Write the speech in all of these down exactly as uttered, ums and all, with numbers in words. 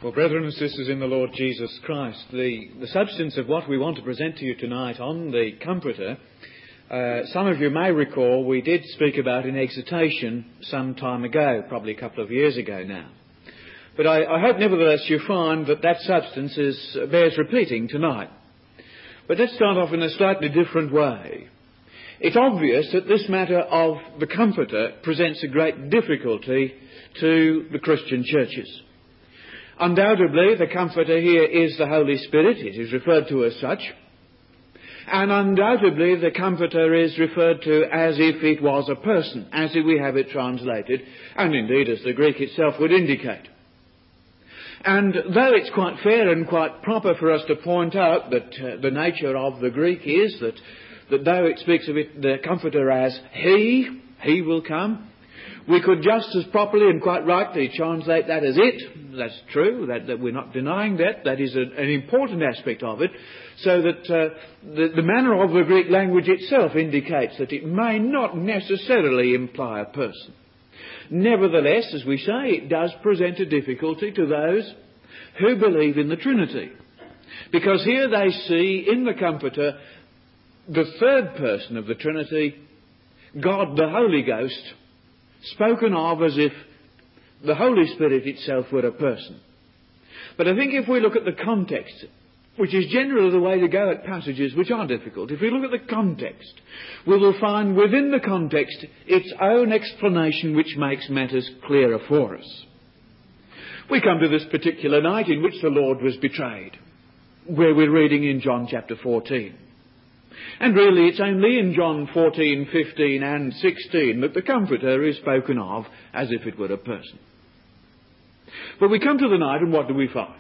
Well, brethren and sisters in the Lord Jesus Christ, the, the substance of what we want to present to you tonight on the Comforter, uh, some of you may recall we did speak about in exhortation some time ago, probably a couple of years ago now. But I, I hope nevertheless you find that that substance is, uh, bears repeating tonight. But let's start off in a slightly different way. It's obvious that this matter of the Comforter presents a great difficulty to the Christian churches. Undoubtedly, the Comforter here is the Holy Spirit. It is referred to as such. And undoubtedly, the Comforter is referred to as if it was a person, as if we have it translated, and indeed as the Greek itself would indicate. And though it's quite fair and quite proper for us to point out that uh, the nature of the Greek is that, that though it speaks of it, the Comforter as He, He will come, we could just as properly and quite rightly translate that as it. That's true, that, that we're not denying that. That is a, an important aspect of it, so that uh, the, the manner of the Greek language itself indicates that it may not necessarily imply a person. Nevertheless, as we say, it does present a difficulty to those who believe in the Trinity. Because here they see in the Comforter the third person of the Trinity, God the Holy Ghost, spoken of as if the Holy Spirit itself were a person. But I think if we look at the context, which is generally the way to go at passages which are difficult, if we look at the context, we will find within the context its own explanation which makes matters clearer for us. We come to this particular night in which the Lord was betrayed, where we're reading in John chapter fourteen. And really it's only in John fourteen, fifteen and sixteen that the Comforter is spoken of as if it were a person. But we come to the night and what do we find?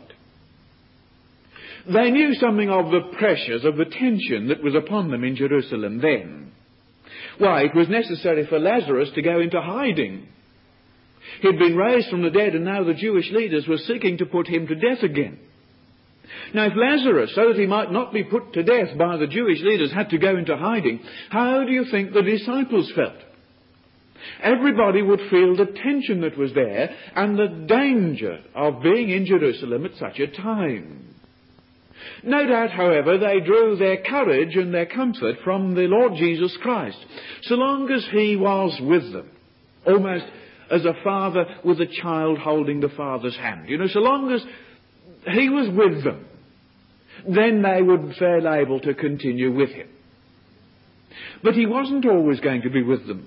They knew something of the pressures, of the tension that was upon them in Jerusalem then. Why, it was necessary for Lazarus to go into hiding. He'd been raised from the dead and now the Jewish leaders were seeking to put him to death again. Now, if Lazarus, so that he might not be put to death by the Jewish leaders, had to go into hiding, how do you think the disciples felt? Everybody would feel the tension that was there and the danger of being in Jerusalem at such a time. No doubt, however, they drew their courage and their comfort from the Lord Jesus Christ, so long as He was with them, almost as a father with a child holding the father's hand. You know, so long as He was with them, then they would feel able to continue with Him. But He wasn't always going to be with them.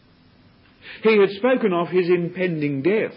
He had spoken of His impending death.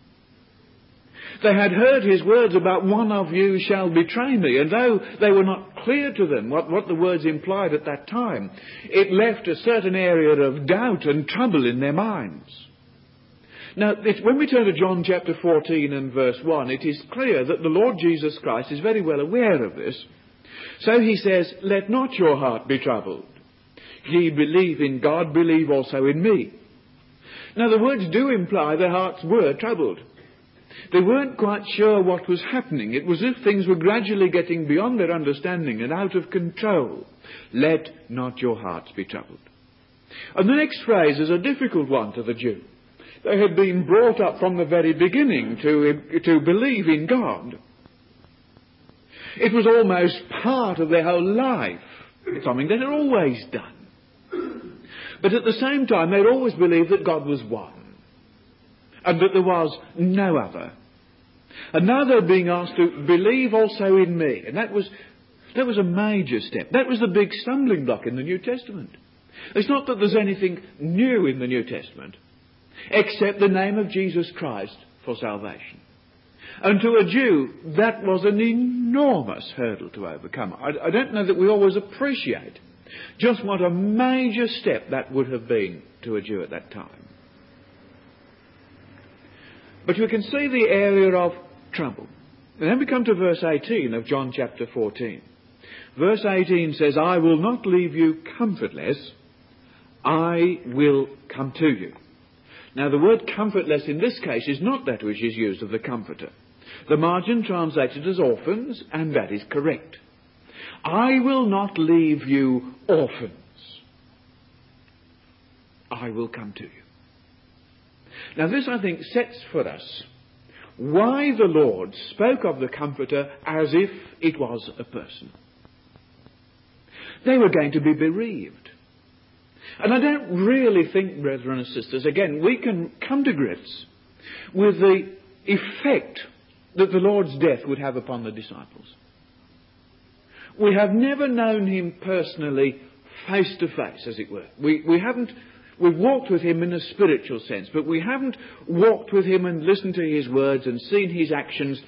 They had heard His words about one of you shall betray me, and though they were not clear to them what, what the words implied at that time, it left a certain area of doubt and trouble in their minds. Now, it's, when we turn to John chapter fourteen and verse one, it is clear that the Lord Jesus Christ is very well aware of this. So He says, let not your heart be troubled. Ye believe in God, believe also in me. Now, the words do imply their hearts were troubled. They weren't quite sure what was happening. It was as if things were gradually getting beyond their understanding and out of control. Let not your hearts be troubled. And the next phrase is a difficult one to the Jew. They had been brought up from the very beginning to, to believe in God. It was almost part of their whole life. It's something they had always done. But at the same time, they'd always believed that God was one, and that there was no other. And now they're being asked to believe also in me. And that was, that was a major step. That was the big stumbling block in the New Testament. It's not that there's anything new in the New Testament, except the name of Jesus Christ for salvation. And to a Jew, that was an enormous hurdle to overcome. I, I don't know that we always appreciate just what a major step that would have been to a Jew at that time. But we can see the area of trouble. And then we come to verse eighteen of John chapter fourteen. Verse eighteen says, I will not leave you comfortless, I will come to you. Now, the word comfortless in this case is not that which is used of the Comforter. The margin translates it as orphans, and that is correct. I will not leave you orphans. I will come to you. Now, this, I think, sets for us why the Lord spoke of the Comforter as if it was a person. They were going to be bereaved. And I don't really think, brethren and sisters, again, we can come to grips with the effect that the Lord's death would have upon the disciples. We have never known him personally, face to face, as it were. We, we haven't, we've walked with him in a spiritual sense, but we haven't walked with him and listened to his words and seen his actions,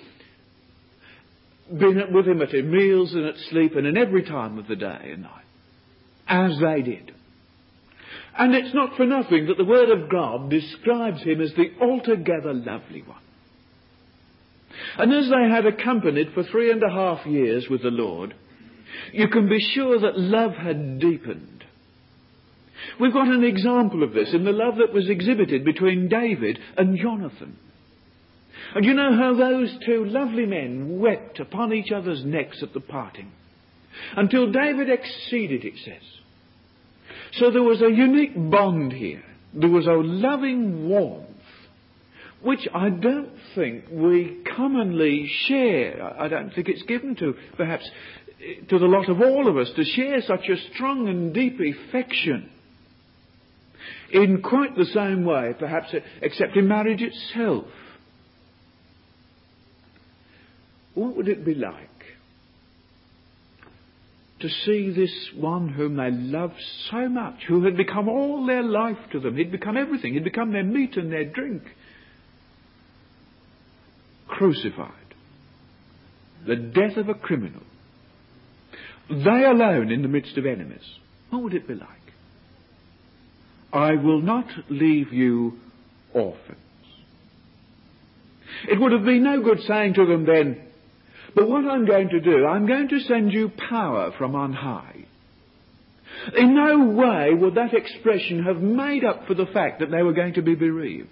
been with him at his meals and at sleep and in every time of the day and night, as they did. And it's not for nothing that the Word of God describes him as the altogether lovely one. And as they had accompanied for three and a half years with the Lord, you can be sure that love had deepened. We've got an example of this in the love that was exhibited between David and Jonathan. And you know how those two lovely men wept upon each other's necks at the parting, until David exceeded, it says. So there was a unique bond here. There was a loving warmth, which I don't think we commonly share. I don't think it's given to, perhaps, to the lot of all of us to share such a strong and deep affection in quite the same way, perhaps, except in marriage itself. What would it be like to see this one whom they loved so much, who had become all their life to them, he'd become everything, he'd become their meat and their drink, crucified, the death of a criminal, they alone in the midst of enemies? What would it be like? I will not leave you orphans. It would have been no good saying to them then, but what I'm going to do, I'm going to send you power from on high. In no way would that expression have made up for the fact that they were going to be bereaved.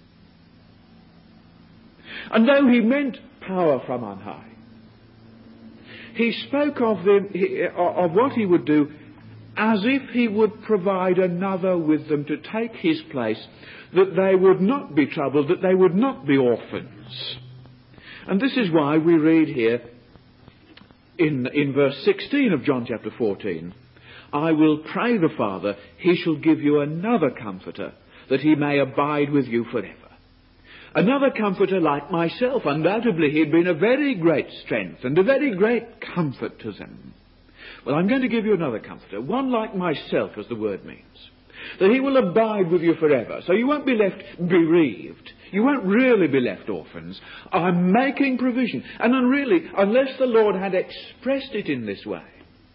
And though he meant power from on high, he spoke of, them, of what he would do as if he would provide another with them to take his place, that they would not be troubled, that they would not be orphans. And this is why we read here in, in verse sixteen of John chapter fourteen, I will pray the Father, he shall give you another comforter, that he may abide with you forever. Another comforter like myself. Undoubtedly he'd been a very great strength and a very great comfort to them. Well, I'm going to give you another comforter, one like myself, as the word means, that he will abide with you forever. So you won't be left bereaved. You won't really be left orphans. I'm making provision. And then really, unless the Lord had expressed it in this way,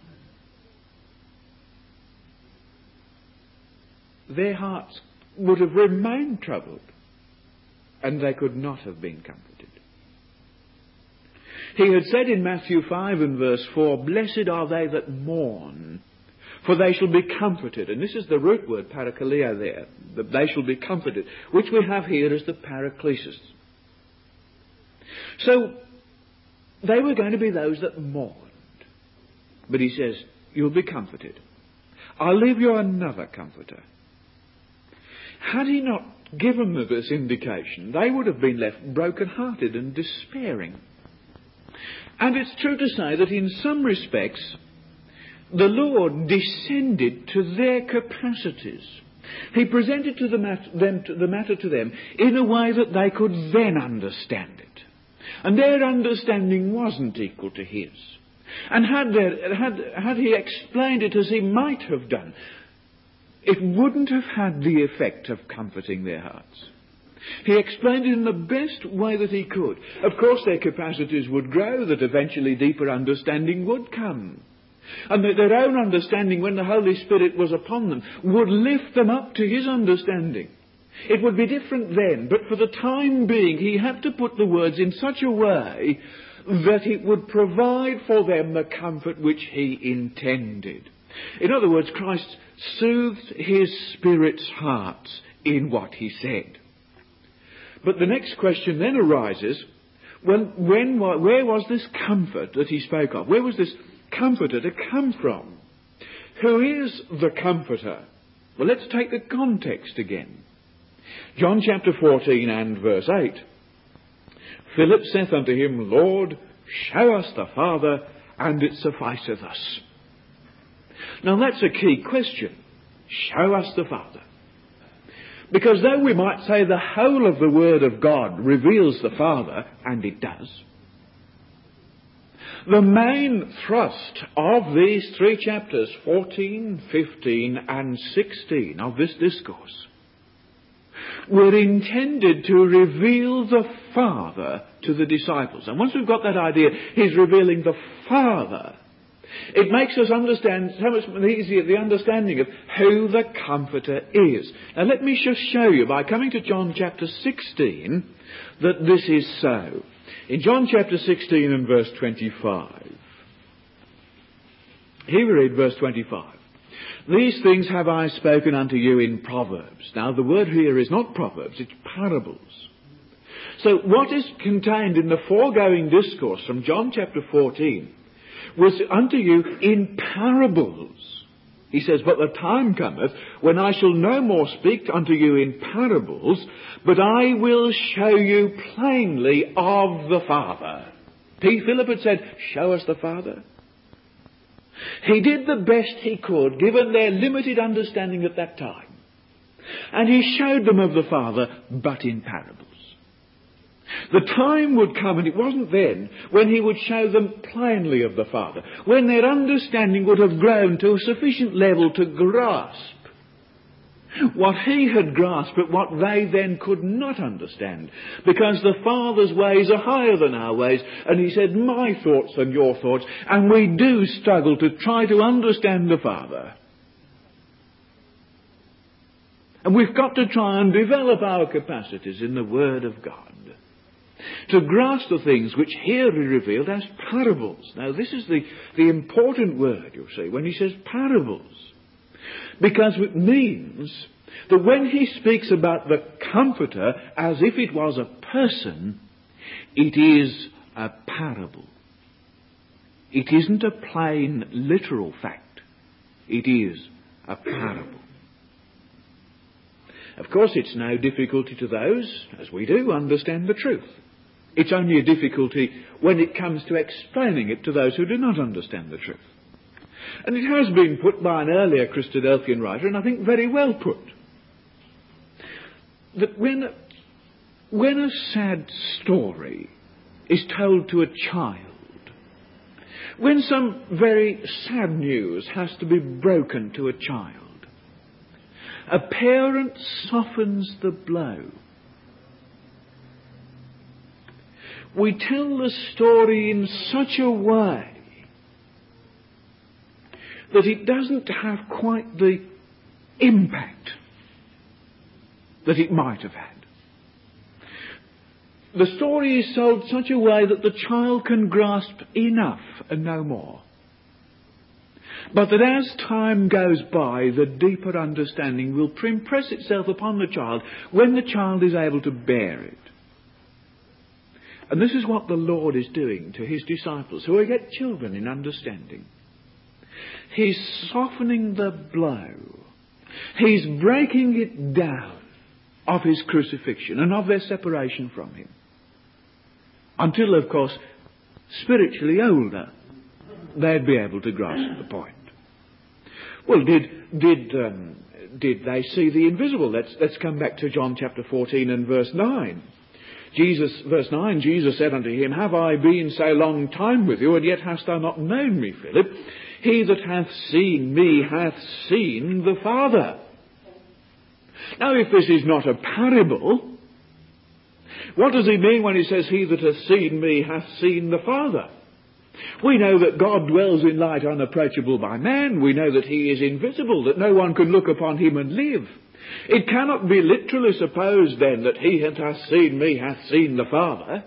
their hearts would have remained troubled, and they could not have been comforted. He had said in Matthew five and verse four, blessed are they that mourn, for they shall be comforted. And this is the root word, parakaleo there, that they shall be comforted, which we have here as the paraklesis. So, they were going to be those that mourned. But he says, you'll be comforted. I'll leave you another comforter. Had he not given them this indication, they would have been left broken-hearted and despairing. And it's true to say that in some respects, the Lord descended to their capacities. He presented to the, mat- them, to the matter to them in a way that they could then understand it. And their understanding wasn't equal to his. And had, there, had, had he explained it as he might have done, it wouldn't have had the effect of comforting their hearts. He explained it in the best way that he could. Of course, their capacities would grow, that eventually deeper understanding would come. And that their own understanding, when the Holy Spirit was upon them, would lift them up to his understanding. It would be different then, but for the time being, he had to put the words in such a way that it would provide for them the comfort which he intended. In other words, Christ soothed his Spirit's hearts in what he said. But the next question then arises, well, when, where was this comfort that he spoke of? Where was this comforter to come from? Who is the comforter? Well, let's take the context again. John chapter fourteen and verse eight. Philip saith unto him, Lord, show us the Father, and it sufficeth us. Now that's a key question. Show us the Father. Because though we might say the whole of the Word of God reveals the Father, and it does, the main thrust of these three chapters, fourteen, fifteen and sixteen of this discourse, were intended to reveal the Father to the disciples. And once we've got that idea, he's revealing the Father, it makes us understand so much easier the understanding of who the Comforter is. Now let me just show you by coming to John chapter sixteen that this is so. In John chapter sixteen and verse twenty-five, here we read verse twenty-five. These things have I spoken unto you in Proverbs. Now the word here is not Proverbs, it's parables. So what is contained in the foregoing discourse from John chapter fourteen was unto you in parables. He says, but the time cometh when I shall no more speak unto you in parables, but I will show you plainly of the Father. P. Philip had said, show us the Father. He did the best he could, given their limited understanding at that time. And he showed them of the Father, but in parables. The time would come, and it wasn't then, when he would show them plainly of the Father, when their understanding would have grown to a sufficient level to grasp what he had grasped, but what they then could not understand, because the Father's ways are higher than our ways, and he said, my thoughts and your thoughts, and we do struggle to try to understand the Father. And we've got to try and develop our capacities in the Word of God to grasp the things which here are revealed as parables. Now this is the, the important word, you'll see, when he says parables. Because it means that when he speaks about the Comforter as if it was a person, it is a parable. It isn't a plain literal fact. It is a parable. Of course, it's no difficulty to those, as we do, understand the truth. It's only a difficulty when it comes to explaining it to those who do not understand the truth. And it has been put by an earlier Christadelphian writer, and I think very well put, that when, when a sad story is told to a child, when some very sad news has to be broken to a child, a parent softens the blow. We tell the story in such a way that it doesn't have quite the impact that it might have had. The story is told such a way that the child can grasp enough and no more. But that as time goes by, the deeper understanding will impress itself upon the child when the child is able to bear it. And this is what the Lord is doing to his disciples, who are yet children in understanding. He's softening the blow. He's breaking it down of his crucifixion and of their separation from him. Until, of course, spiritually older, they'd be able to grasp the point. Well, did did um, did they see the invisible? Let's let's come back to John chapter fourteen and verse nine. Jesus, verse nine, Jesus said unto him, have I been so long time with you, and yet hast thou not known me, Philip? He that hath seen me hath seen the Father. Now, if this is not a parable, what does he mean when he says, he that hath seen me hath seen the Father? We know that God dwells in light unapproachable by man. We know that he is invisible, that no one can look upon him and live. It cannot be literally supposed then that he that hath seen me hath seen the Father.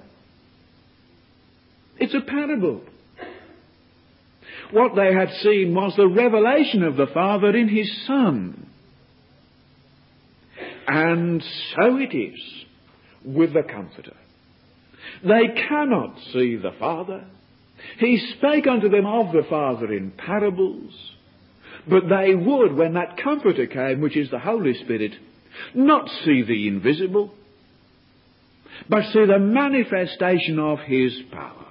It's a parable. What they had seen was the revelation of the Father in his Son. And so it is with the Comforter. They cannot see the Father. He spake unto them of the Father in parables, but they would, when that Comforter came, which is the Holy Spirit, not see the invisible. but see the manifestation of his power.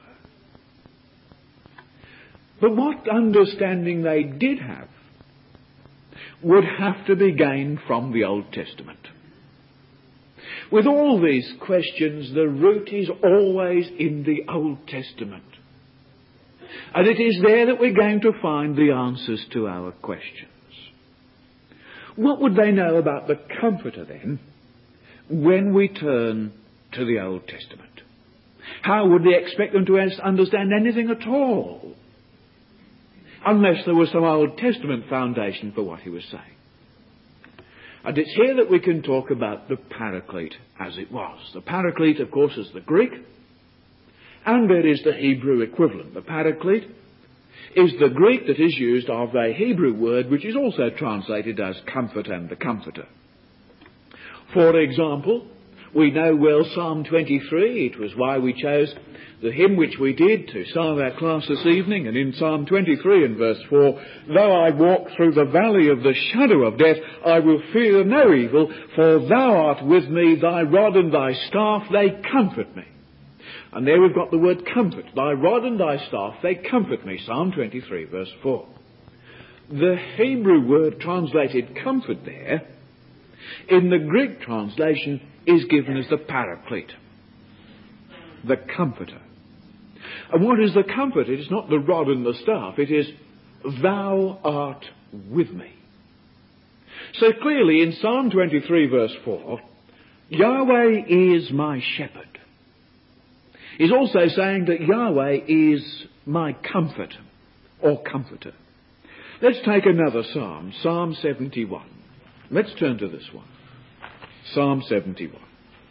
But what understanding they did have would have to be gained from the Old Testament. With all these questions, the root is always in the Old Testament. And it is there that we're going to find the answers to our questions. What would they know about the Comforter then when we turn to the Old Testament? How would they expect them to understand anything at all, unless there was some Old Testament foundation for what he was saying? And it's here that we can talk about the Paraclete as it was. The Paraclete, of course, is the Greek, and there is the Hebrew equivalent. The Paraclete is the Greek that is used of a Hebrew word which is also translated as comfort and the Comforter. For example, we know well Psalm twenty-three. It was why we chose the hymn which we did to start our class this evening. And in Psalm twenty-three and verse four, though I walk through the valley of the shadow of death, I will fear no evil, for thou art with me, thy rod and thy staff, they comfort me. And there we've got the word comfort. Thy rod and thy staff, they comfort me. Psalm twenty-three, verse four. The Hebrew word translated comfort there, in the Greek translation, is given as the Paraclete, the Comforter. And what is the comfort? It is not the rod and the staff. It is, thou art with me. So clearly in Psalm twenty-three, verse four, Yahweh is my shepherd. He's also saying that Yahweh is my comfort or comforter. Let's take another psalm, Psalm seventy-one. Let's turn to this one. Psalm seventy-one.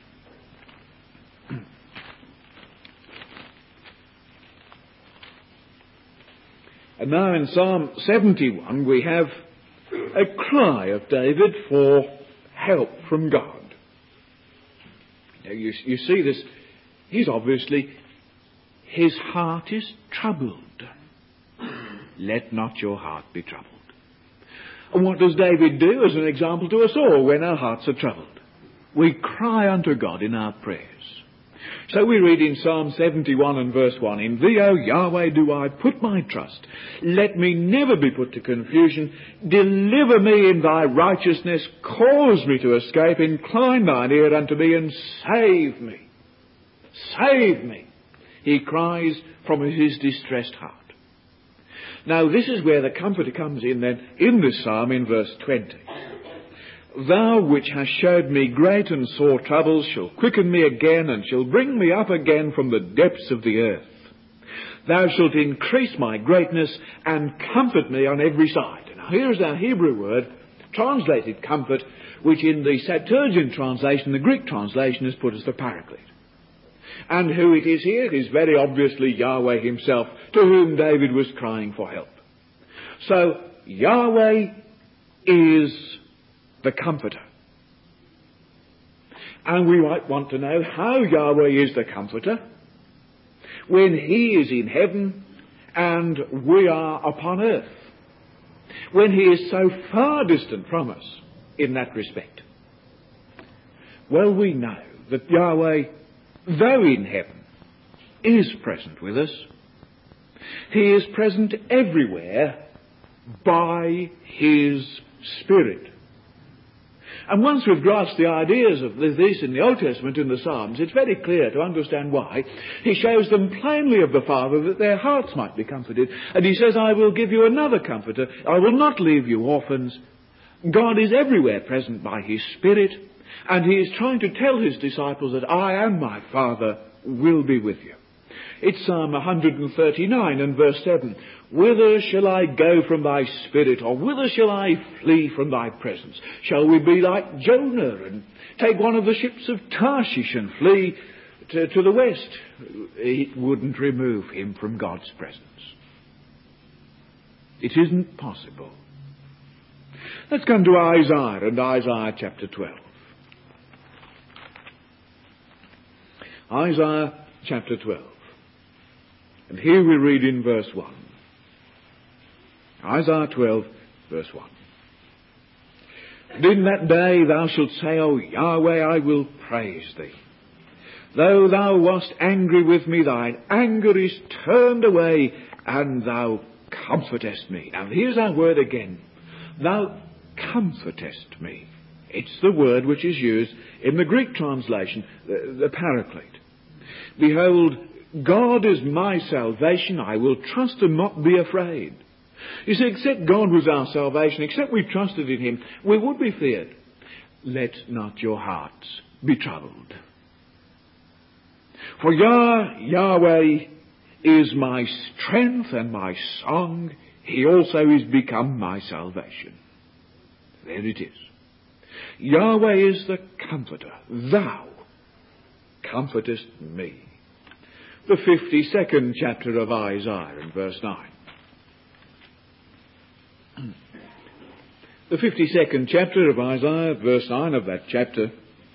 And now in Psalm seventy-one we have a cry of David for help from God. Now you, you see this. He's obviously, his heart is troubled. Let not your heart be troubled. And what does David do as an example to us all when our hearts are troubled? We cry unto God in our prayers. So we read in Psalm seventy-one and verse one, in thee, O Yahweh, do I put my trust. Let me never be put to confusion. Deliver me in thy righteousness. Cause me to escape. Incline thine ear unto me and save me. Save me, he cries from his distressed heart. Now this is where the Comforter comes in then, in this psalm in verse twenty. Thou which hast showed me great and sore troubles shall quicken me again and shall bring me up again from the depths of the earth. Thou shalt increase my greatness and comfort me on every side. Now here is our Hebrew word, translated comfort, which in the Septuagint translation, the Greek translation, is put as the Paraclete. And who it is here? It is very obviously Yahweh himself, to whom David was crying for help. So, Yahweh is the Comforter. And we might want to know how Yahweh is the Comforter when he is in heaven and we are upon earth. When he is so far distant from us in that respect. Well, we know that Yahweh, though in heaven, is present with us. He is present everywhere by his Spirit. And once we've grasped the ideas of this in the Old Testament, in the Psalms, it's very clear to understand why. He shows them plainly of the Father that their hearts might be comforted. And he says, I will give you another comforter. I will not leave you orphans. God is everywhere present by his Spirit. And he is trying to tell his disciples that I and my Father will be with you. It's Psalm one thirty-nine and verse seven. Whither shall I go from thy Spirit, or whither shall I flee from thy presence? Shall we be like Jonah and take one of the ships of Tarshish and flee to, to the west? It wouldn't remove him from God's presence. It isn't possible. Let's come to Isaiah and Isaiah chapter twelve. Isaiah chapter twelve. And here we read in verse one. Isaiah twelve, verse one. And in that day thou shalt say, O Yahweh, I will praise thee. Though thou wast angry with me, thine anger is turned away, and thou comfortest me. Now here's our word again. Thou comfortest me. It's the word which is used in the Greek translation, the, the Paraclete. Behold, God is my salvation. I will trust and not be afraid. You see, except God was our salvation, except we trusted in him, we would be feared. Let not your hearts be troubled. For Yah, Yahweh is my strength and my song. He also is become my salvation. There it is. Yahweh is the comforter. Thou comfortest me. The fifty-second chapter of Isaiah in verse nine. The fifty-second chapter of Isaiah, verse nine of that chapter.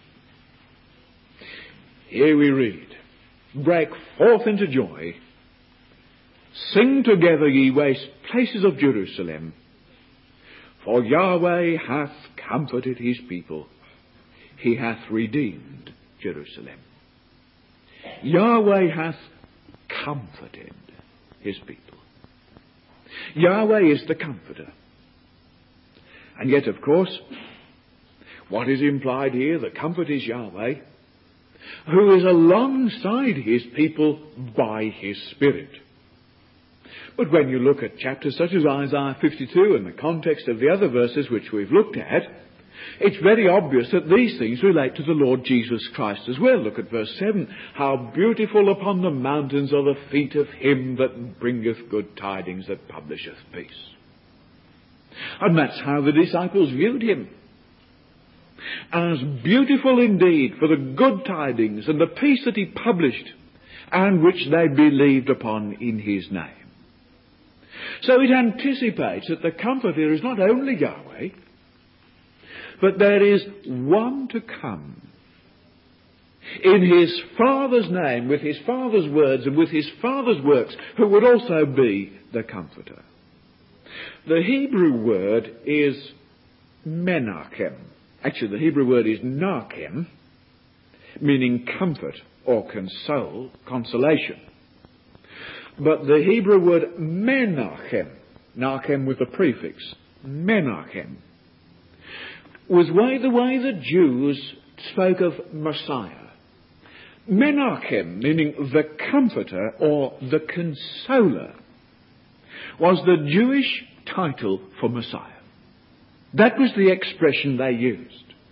Here we read, break forth into joy. Sing together, ye waste places of Jerusalem. For Yahweh hath comforted his people. He hath redeemed Jerusalem. Yahweh hath comforted his people. Yahweh is the comforter. And yet, of course, what is implied here? The comfort is Yahweh, who is alongside his people by his Spirit. But when you look at chapters such as Isaiah fifty-two in the context of the other verses which we've looked at, it's very obvious that these things relate to the Lord Jesus Christ as well. Look at verse seven. How beautiful upon the mountains are the feet of him that bringeth good tidings, that publisheth peace. And that's how the disciples viewed him. As beautiful indeed for the good tidings and the peace that he published, and which they believed upon in his name. So it anticipates that the Comforter is not only Yahweh, but there is one to come in his Father's name, with his Father's words and with his Father's works, who would also be the Comforter. The Hebrew word is menachem. Actually, the Hebrew word is nachem, meaning comfort or console, consolation. But the Hebrew word menachem, nachem with the prefix, menachem, was way the way the Jews spoke of Messiah. Menachem, meaning the comforter or the consoler, was the Jewish title for Messiah. That was the expression they used.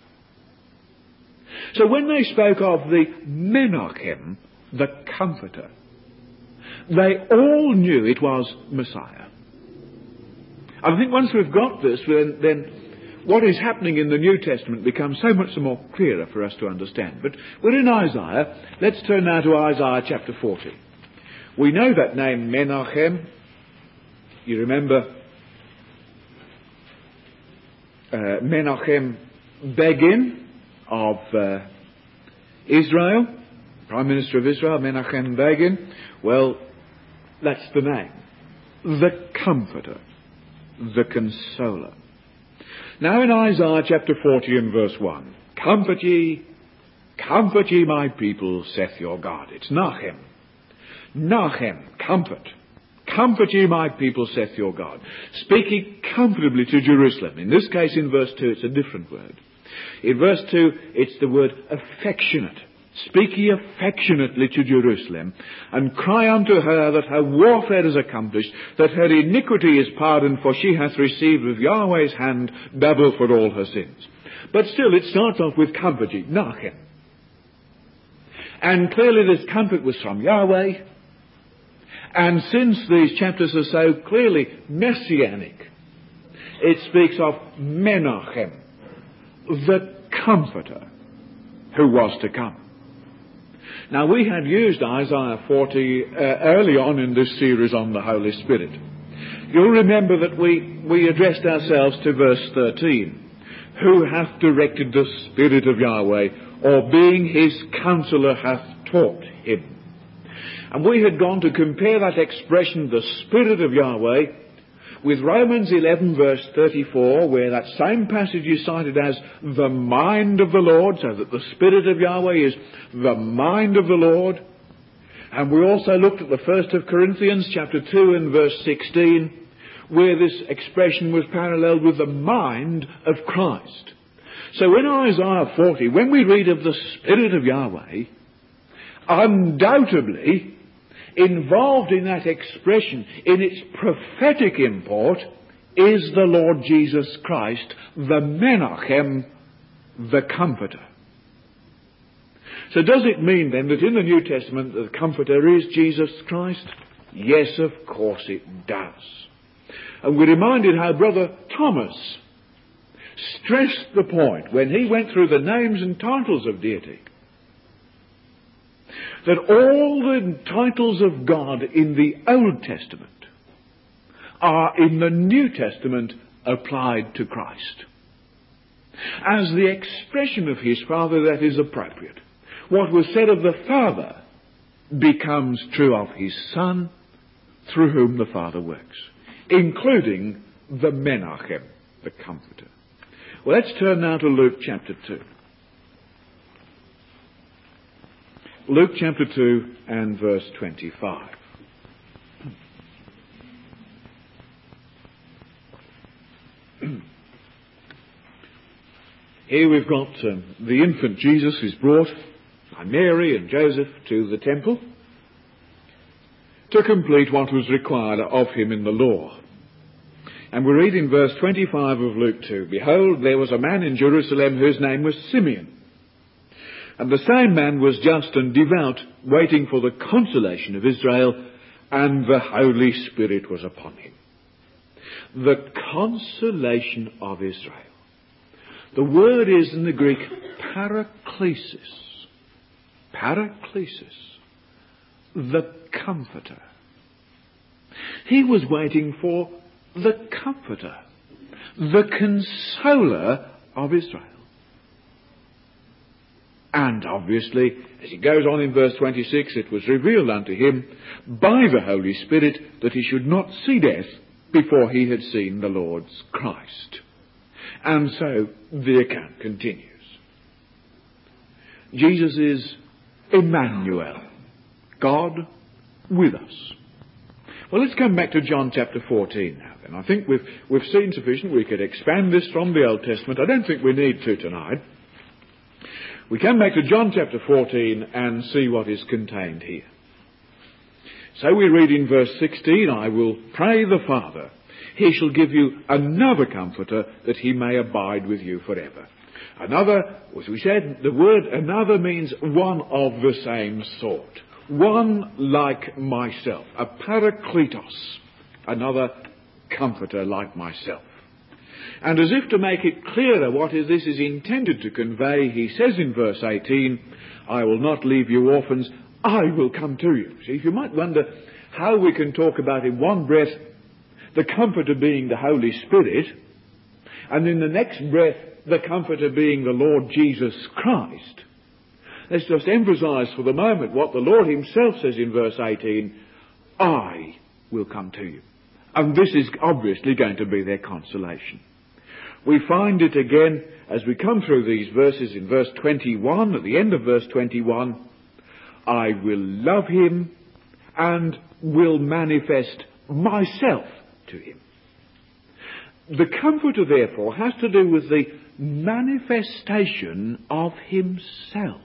So when they spoke of the menachem, the comforter, they all knew it was Messiah. I think once we've got this, then, then what is happening in the New Testament becomes so much more clearer for us to understand. But we're in Isaiah. Let's turn now to Isaiah chapter forty. We know that name Menachem. You remember uh, Menachem Begin of uh, Israel, Prime Minister of Israel, Menachem Begin. Well, that's the name. The Comforter, the Consoler. Now in Isaiah chapter forty and verse one, comfort ye, comfort ye my people, saith your God. It's Nachem. Nachem, comfort. Comfort ye my people, saith your God. Speak ye comfortably to Jerusalem. In this case, in verse two, it's a different word. In verse two, it's the word affectionate. Speak ye affectionately to Jerusalem, and cry unto her that her warfare is accomplished, that her iniquity is pardoned, for she hath received with Yahweh's hand double for all her sins. But still, it starts off with comfort ye, Nachem. And clearly this comfort was from Yahweh. And since these chapters are so clearly messianic, it speaks of Menachem, the Comforter, who was to come. Now, we had used Isaiah forty uh, early on in this series on the Holy Spirit. You'll remember that we, we addressed ourselves to verse thirteen. Who hath directed the Spirit of Yahweh, or being his counselor hath taught him? And we had gone to compare that expression, the Spirit of Yahweh, with Romans eleven verse thirty-four, where that same passage is cited as the mind of the Lord, so that the Spirit of Yahweh is the mind of the Lord. And we also looked at the first of Corinthians chapter two and verse sixteen, where this expression was paralleled with the mind of Christ. So in Isaiah forty, when we read of the Spirit of Yahweh, undoubtedly involved in that expression, in its prophetic import, is the Lord Jesus Christ, the Menachem, the Comforter. So does it mean then that in the New Testament the Comforter is Jesus Christ? Yes, of course it does. And we're reminded how Brother Thomas stressed the point when he went through the names and titles of deity, that all the titles of God in the Old Testament are in the New Testament applied to Christ as the expression of his Father that is appropriate. What was said of the Father becomes true of his Son, through whom the Father works, including the Menachem, the Comforter. Well, let's turn now to Luke chapter two. Luke chapter two and verse twenty-five. Here we've got um, the infant Jesus is brought by Mary and Joseph to the temple to complete what was required of him in the law. And we read in verse twenty-five of Luke two, "Behold, there was a man in Jerusalem whose name was Simeon. And the same man was just and devout, waiting for the consolation of Israel, and the Holy Spirit was upon him." The consolation of Israel. The word is in the Greek paraklesis. Paraklesis. The Comforter. He was waiting for the Comforter, the Consoler of Israel. And obviously, as he goes on in verse twenty-six, it was revealed unto him by the Holy Spirit that he should not see death before he had seen the Lord's Christ. And so the account continues. Jesus is Emmanuel, God with us. Well, let's come back to John chapter fourteen now then. I think we've, we've seen sufficient. We could expand this from the Old Testament. I don't think we need to tonight. We come back to John chapter fourteen and see what is contained here. So we read in verse sixteen, "I will pray the Father. He shall give you another Comforter, that he may abide with you forever." Another, as we said, the word another means one of the same sort. One like myself. A parakletos. Another Comforter like myself. And as if to make it clearer what is, this is intended to convey, he says in verse eighteen, "I will not leave you orphans, I will come to you." See, if you might wonder how we can talk about in one breath the Comforter being the Holy Spirit, and in the next breath the Comforter being the Lord Jesus Christ. Let's just emphasize for the moment what the Lord himself says in verse eighteen, "I will come to you." And this is obviously going to be their consolation. We find it again as we come through these verses in verse twenty-one, at the end of verse twenty-one, "I will love him and will manifest myself to him." The Comforter, therefore, has to do with the manifestation of himself.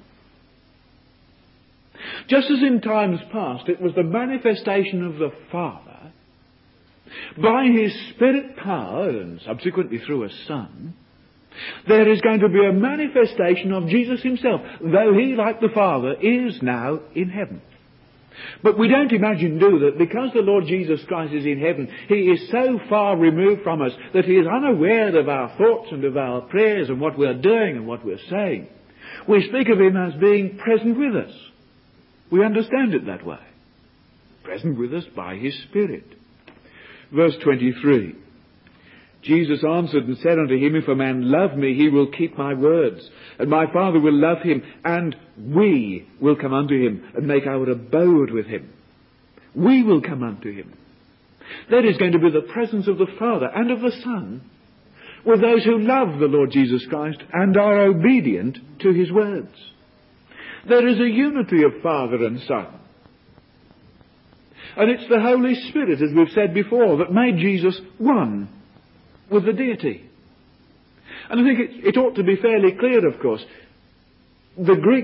Just as in times past it was the manifestation of the Father by his Spirit power and subsequently through a Son, there is going to be a manifestation of Jesus himself, though he, like the Father, is now in heaven. But we don't imagine, do that because the Lord Jesus Christ is in heaven, he is so far removed from us that he is unaware of our thoughts and of our prayers and what we're doing and what we're saying. We speak of him as being present with us. We understand it that way. Present with us by his Spirit. Verse twenty-three. Jesus answered and said unto him, "If a man love me, he will keep my words, and my Father will love him, and we will come unto him, and make our abode with him." We will come unto him. There is going to be the presence of the Father and of the Son with those who love the Lord Jesus Christ and are obedient to his words. There is a unity of Father and Son. And it's the Holy Spirit, as we've said before, that made Jesus one with the deity. And I think it, it ought to be fairly clear, of course. The Greek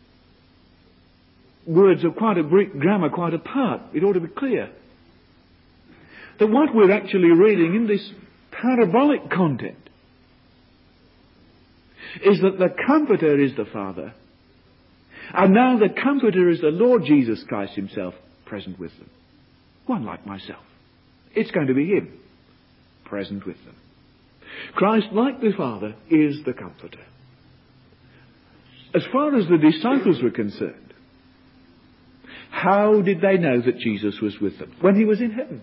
words are quite a Greek grammar quite apart. It ought to be clear that what we're actually reading in this parabolic content is that the Comforter is the Father, and now the Comforter is the Lord Jesus Christ himself present with them. One like myself. It's going to be him present with them. Christ, like the Father, is the Comforter. As far as the disciples were concerned, how did they know that Jesus was with them when he was in heaven?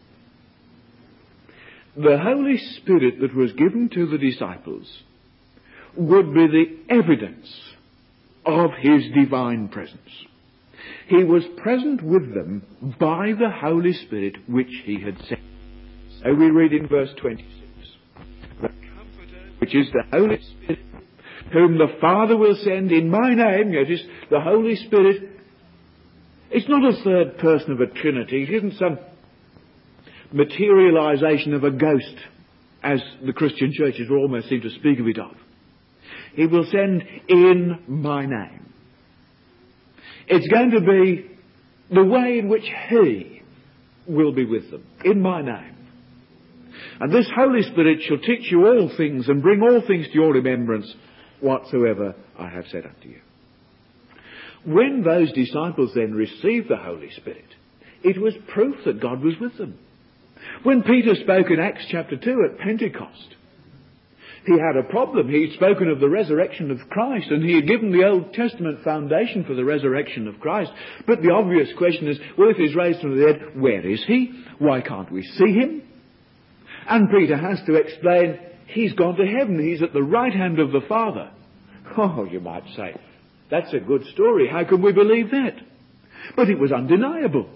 The Holy Spirit that was given to the disciples would be the evidence of his divine presence. He was present with them by the Holy Spirit which he had sent. So we read in verse twenty-six, the Comforter, which is the Holy Spirit, whom the Father will send in my name. Notice, the Holy Spirit, it's not a third person of a Trinity. It isn't some materialization of a ghost, as the Christian churches almost seem to speak of it of. He will send in my name. It's going to be the way in which he will be with them, in my name. And this Holy Spirit shall teach you all things and bring all things to your remembrance whatsoever I have said unto you. When those disciples then received the Holy Spirit, it was proof that God was with them. When Peter spoke in Acts chapter two at Pentecost, he had a problem. He had spoken of the resurrection of Christ, and he had given the Old Testament foundation for the resurrection of Christ. But the obvious question is, well, if he's raised from the dead, where is he? Why can't we see him? And Peter has to explain, he's gone to heaven. He's at the right hand of the Father. Oh, you might say, that's a good story. How can we believe that? But it was undeniable.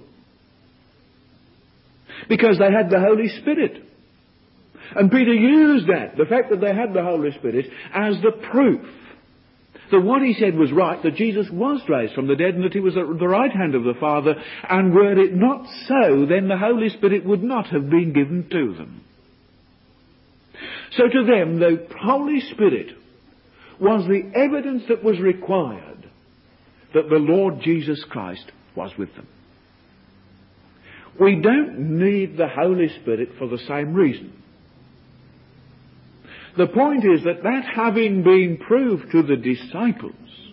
Because they had the Holy Spirit. And Peter used that, the fact that they had the Holy Spirit, as the proof that what he said was right, that Jesus was raised from the dead and that he was at the right hand of the Father, and were it not so, then the Holy Spirit would not have been given to them. So to them, the Holy Spirit was the evidence that was required that the Lord Jesus Christ was with them. We don't need the Holy Spirit for the same reason. The point is that that having been proved to the disciples,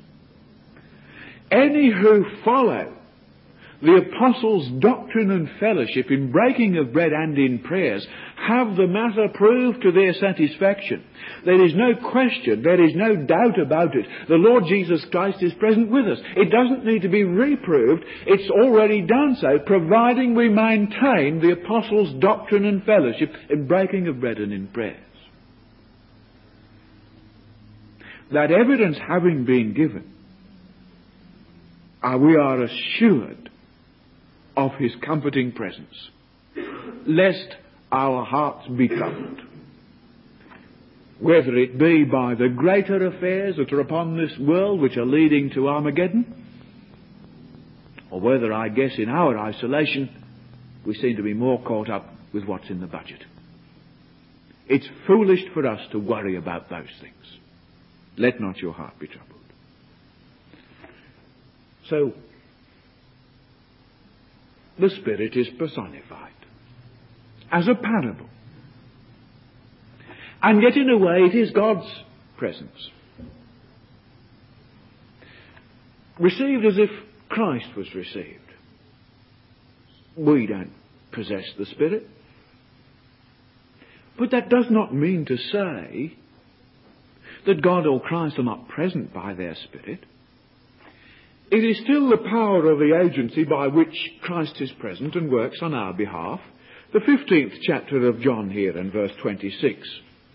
any who follow the apostles' doctrine and fellowship in breaking of bread and in prayers have the matter proved to their satisfaction. There is no question, there is no doubt about it. The Lord Jesus Christ is present with us. It doesn't need to be reproved. It's already done so, providing we maintain the apostles' doctrine and fellowship in breaking of bread and in prayers. That evidence having been given, uh, we are assured of his comforting presence, lest our hearts be troubled. Whether it be by the greater affairs that are upon this world which are leading to Armageddon, or whether, I guess, in our isolation, we seem to be more caught up with what's in the budget. It's foolish for us to worry about those things. Let not your heart be troubled. So, the Spirit is personified as a parable. And yet, in a way, it is God's presence, received as if Christ was received. We don't possess the Spirit. But that does not mean to say that God or Christ are not present by their Spirit. It is still the power of the agency by which Christ is present and works on our behalf. The fifteenth chapter of John here in verse twenty-six.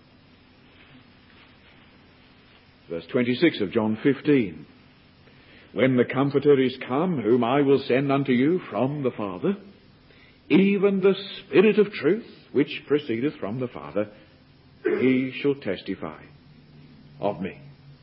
Verse twenty-six of John fifteen. When the Comforter is come, whom I will send unto you from the Father, even the Spirit of truth, which proceedeth from the Father, he shall testify of me.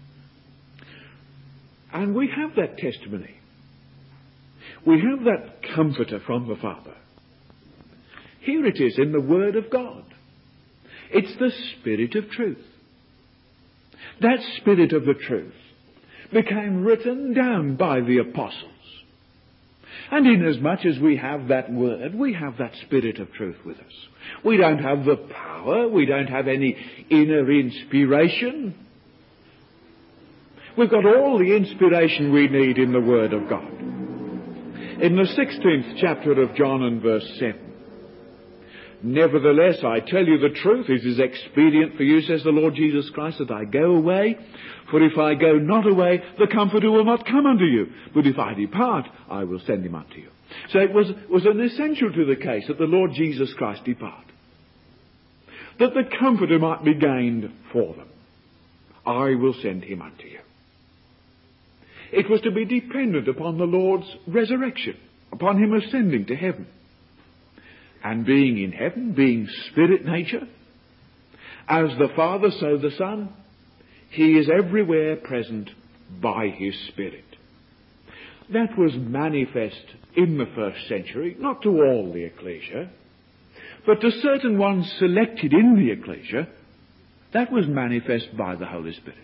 And we have that testimony. We have that comforter from the Father. Here it is in the Word of God. It's the Spirit of truth. That Spirit of the truth became written down by the apostles. And inasmuch as we have that Word, we have that Spirit of truth with us. We don't have the power, we don't have any inner inspiration. We've got all the inspiration we need in the Word of God. In the sixteenth chapter of John and verse seven, nevertheless, I tell you the truth, it is expedient for you, says the Lord Jesus Christ, that I go away. For if I go not away, the Comforter will not come unto you. But if I depart, I will send him unto you. So it was, was an essential to the case that the Lord Jesus Christ depart, that the Comforter might be gained for them. I will send him unto you. It was to be dependent upon the Lord's resurrection, upon him ascending to heaven. And being in heaven, being spirit nature, as the Father, so the Son, he is everywhere present by his Spirit. That was manifest in the first century, not to all the ecclesia, but to certain ones selected in the ecclesia, that was manifest by the Holy Spirit.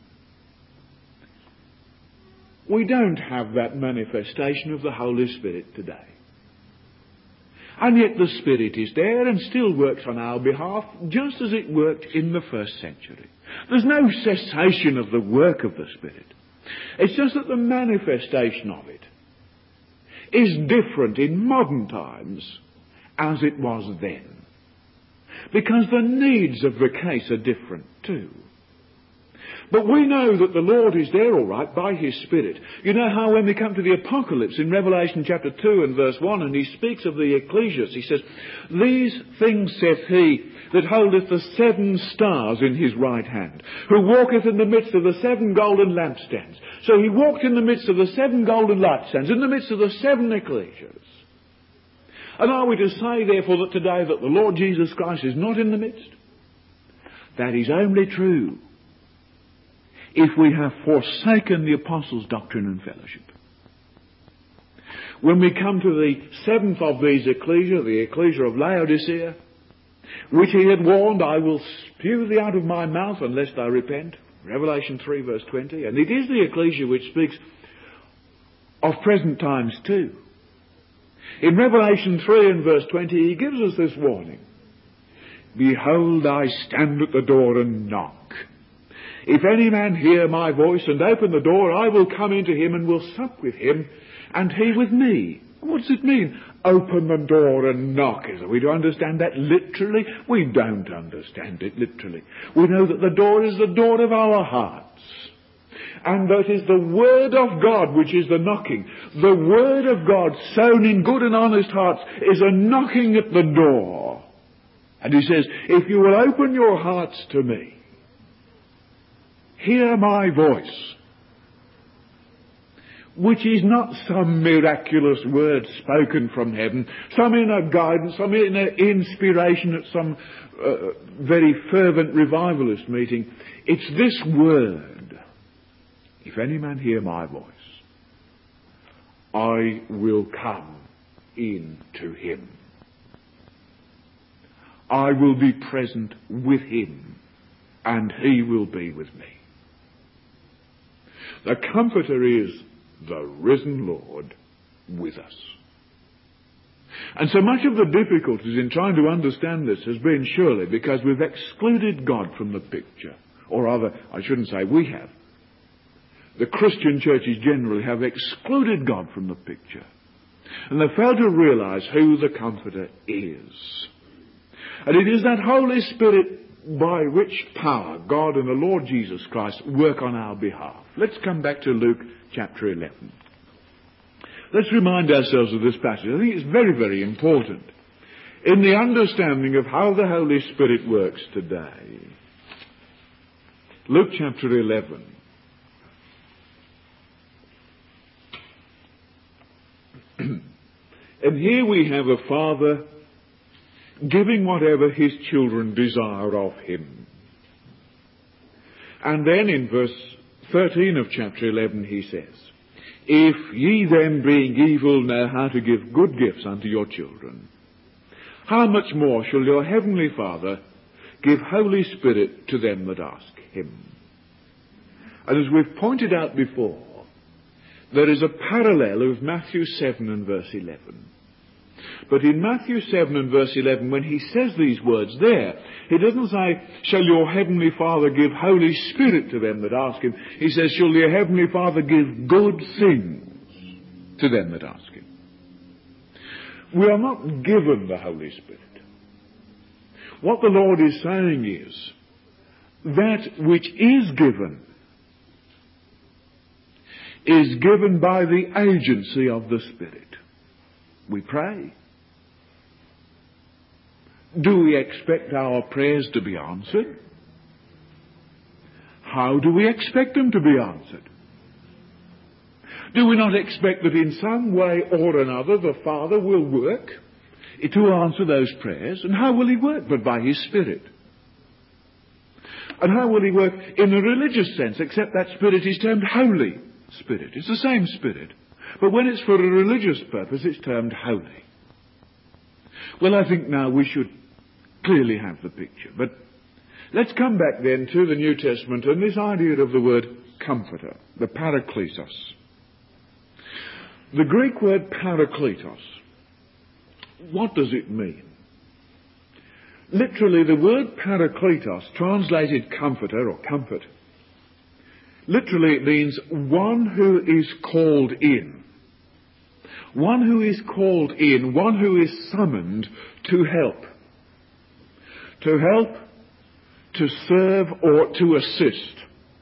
We don't have that manifestation of the Holy Spirit today. And yet the Spirit is there and still works on our behalf, just as it worked in the first century. There's no cessation of the work of the Spirit. It's just that the manifestation of it is different in modern times as it was then. Because the needs of the case are different too. But we know that the Lord is there all right by his Spirit. You know how when we come to the Apocalypse in Revelation chapter two and verse one, and he speaks of the ecclesias, he says, these things saith he that holdeth the seven stars in his right hand, who walketh in the midst of the seven golden lampstands. So he walked in the midst of the seven golden lampstands, in the midst of the seven ecclesias. And are we to say, therefore, that today that the Lord Jesus Christ is not in the midst? That is only true if we have forsaken the apostles' doctrine and fellowship. When we come to the seventh of these ecclesia, the ecclesia of Laodicea, which he had warned, I will spew thee out of my mouth unless thou repent, Revelation three verse twenty, and it is the ecclesia which speaks of present times too. In Revelation three and verse twenty, he gives us this warning. Behold, I stand at the door and knock. If any man hear my voice and open the door, I will come into him and will sup with him, and he with me. What does it mean? Open the door and knock. Are we to understand that literally? We don't understand it literally. We know that the door is the door of our hearts. And that is the Word of God which is the knocking. The Word of God sown in good and honest hearts is a knocking at the door. And he says, if you will open your hearts to me, hear my voice, which is not some miraculous word spoken from heaven, some inner guidance, some inner inspiration at some uh, very fervent revivalist meeting. It's this word. If any man hear my voice, I will come in to him. I will be present with him, and he will be with me. The Comforter is the risen Lord with us. And so much of the difficulties in trying to understand this has been surely because we've excluded God from the picture. Or rather, I shouldn't say we have. The Christian churches generally have excluded God from the picture. And they fail to realize who the Comforter is. And it is that Holy Spirit by which power God and the Lord Jesus Christ work on our behalf. Let's come back to Luke chapter eleven. Let's remind ourselves of this passage. I think it's very, very important in the understanding of how the Holy Spirit works today. Luke chapter eleven. And here we have a father giving whatever his children desire of him. And then in verse thirteen of chapter eleven he says, if ye then being evil know how to give good gifts unto your children, how much more shall your heavenly Father give Holy Spirit to them that ask him? And as we've pointed out before, there is a parallel of Matthew seven and verse eleven. But in Matthew seven and verse eleven, when he says these words there, he doesn't say, shall your heavenly Father give Holy Spirit to them that ask him? He says, shall your heavenly Father give good things to them that ask him? We are not given the Holy Spirit. What the Lord is saying is, that which is given is given by the agency of the Spirit. We pray. Do we expect our prayers to be answered? How do we expect them to be answered? Do we not expect that in some way or another the Father will work to answer those prayers? And how will he work? But by his Spirit. And how will he work in a religious sense, except that Spirit is termed Holy Spirit? It's the same Spirit. But when it's for a religious purpose, it's termed holy. Well, I think now we should clearly have the picture. But let's come back then to the New Testament and this idea of the word comforter, the parakletos. The Greek word parakletos, what does it mean? Literally, the word parakletos, translated comforter or comfort, literally it means one who is called in. One who is called in, one who is summoned to help. To help, to serve, or to assist.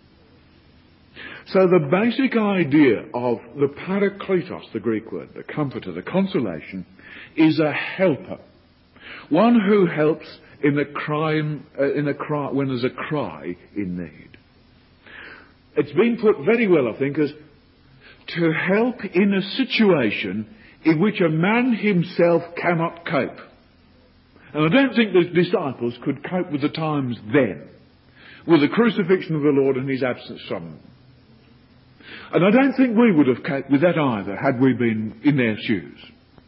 So the basic idea of the parakletos, the Greek word, the comforter, the consolation, is a helper. One who helps in a crime, uh, in a cry, when there's a cry in need. It's been put very well, I think, as to help in a situation in which a man himself cannot cope. And I don't think the disciples could cope with the times then, with the crucifixion of the Lord and his absence from them. And I don't think we would have coped with that either, had we been in their shoes.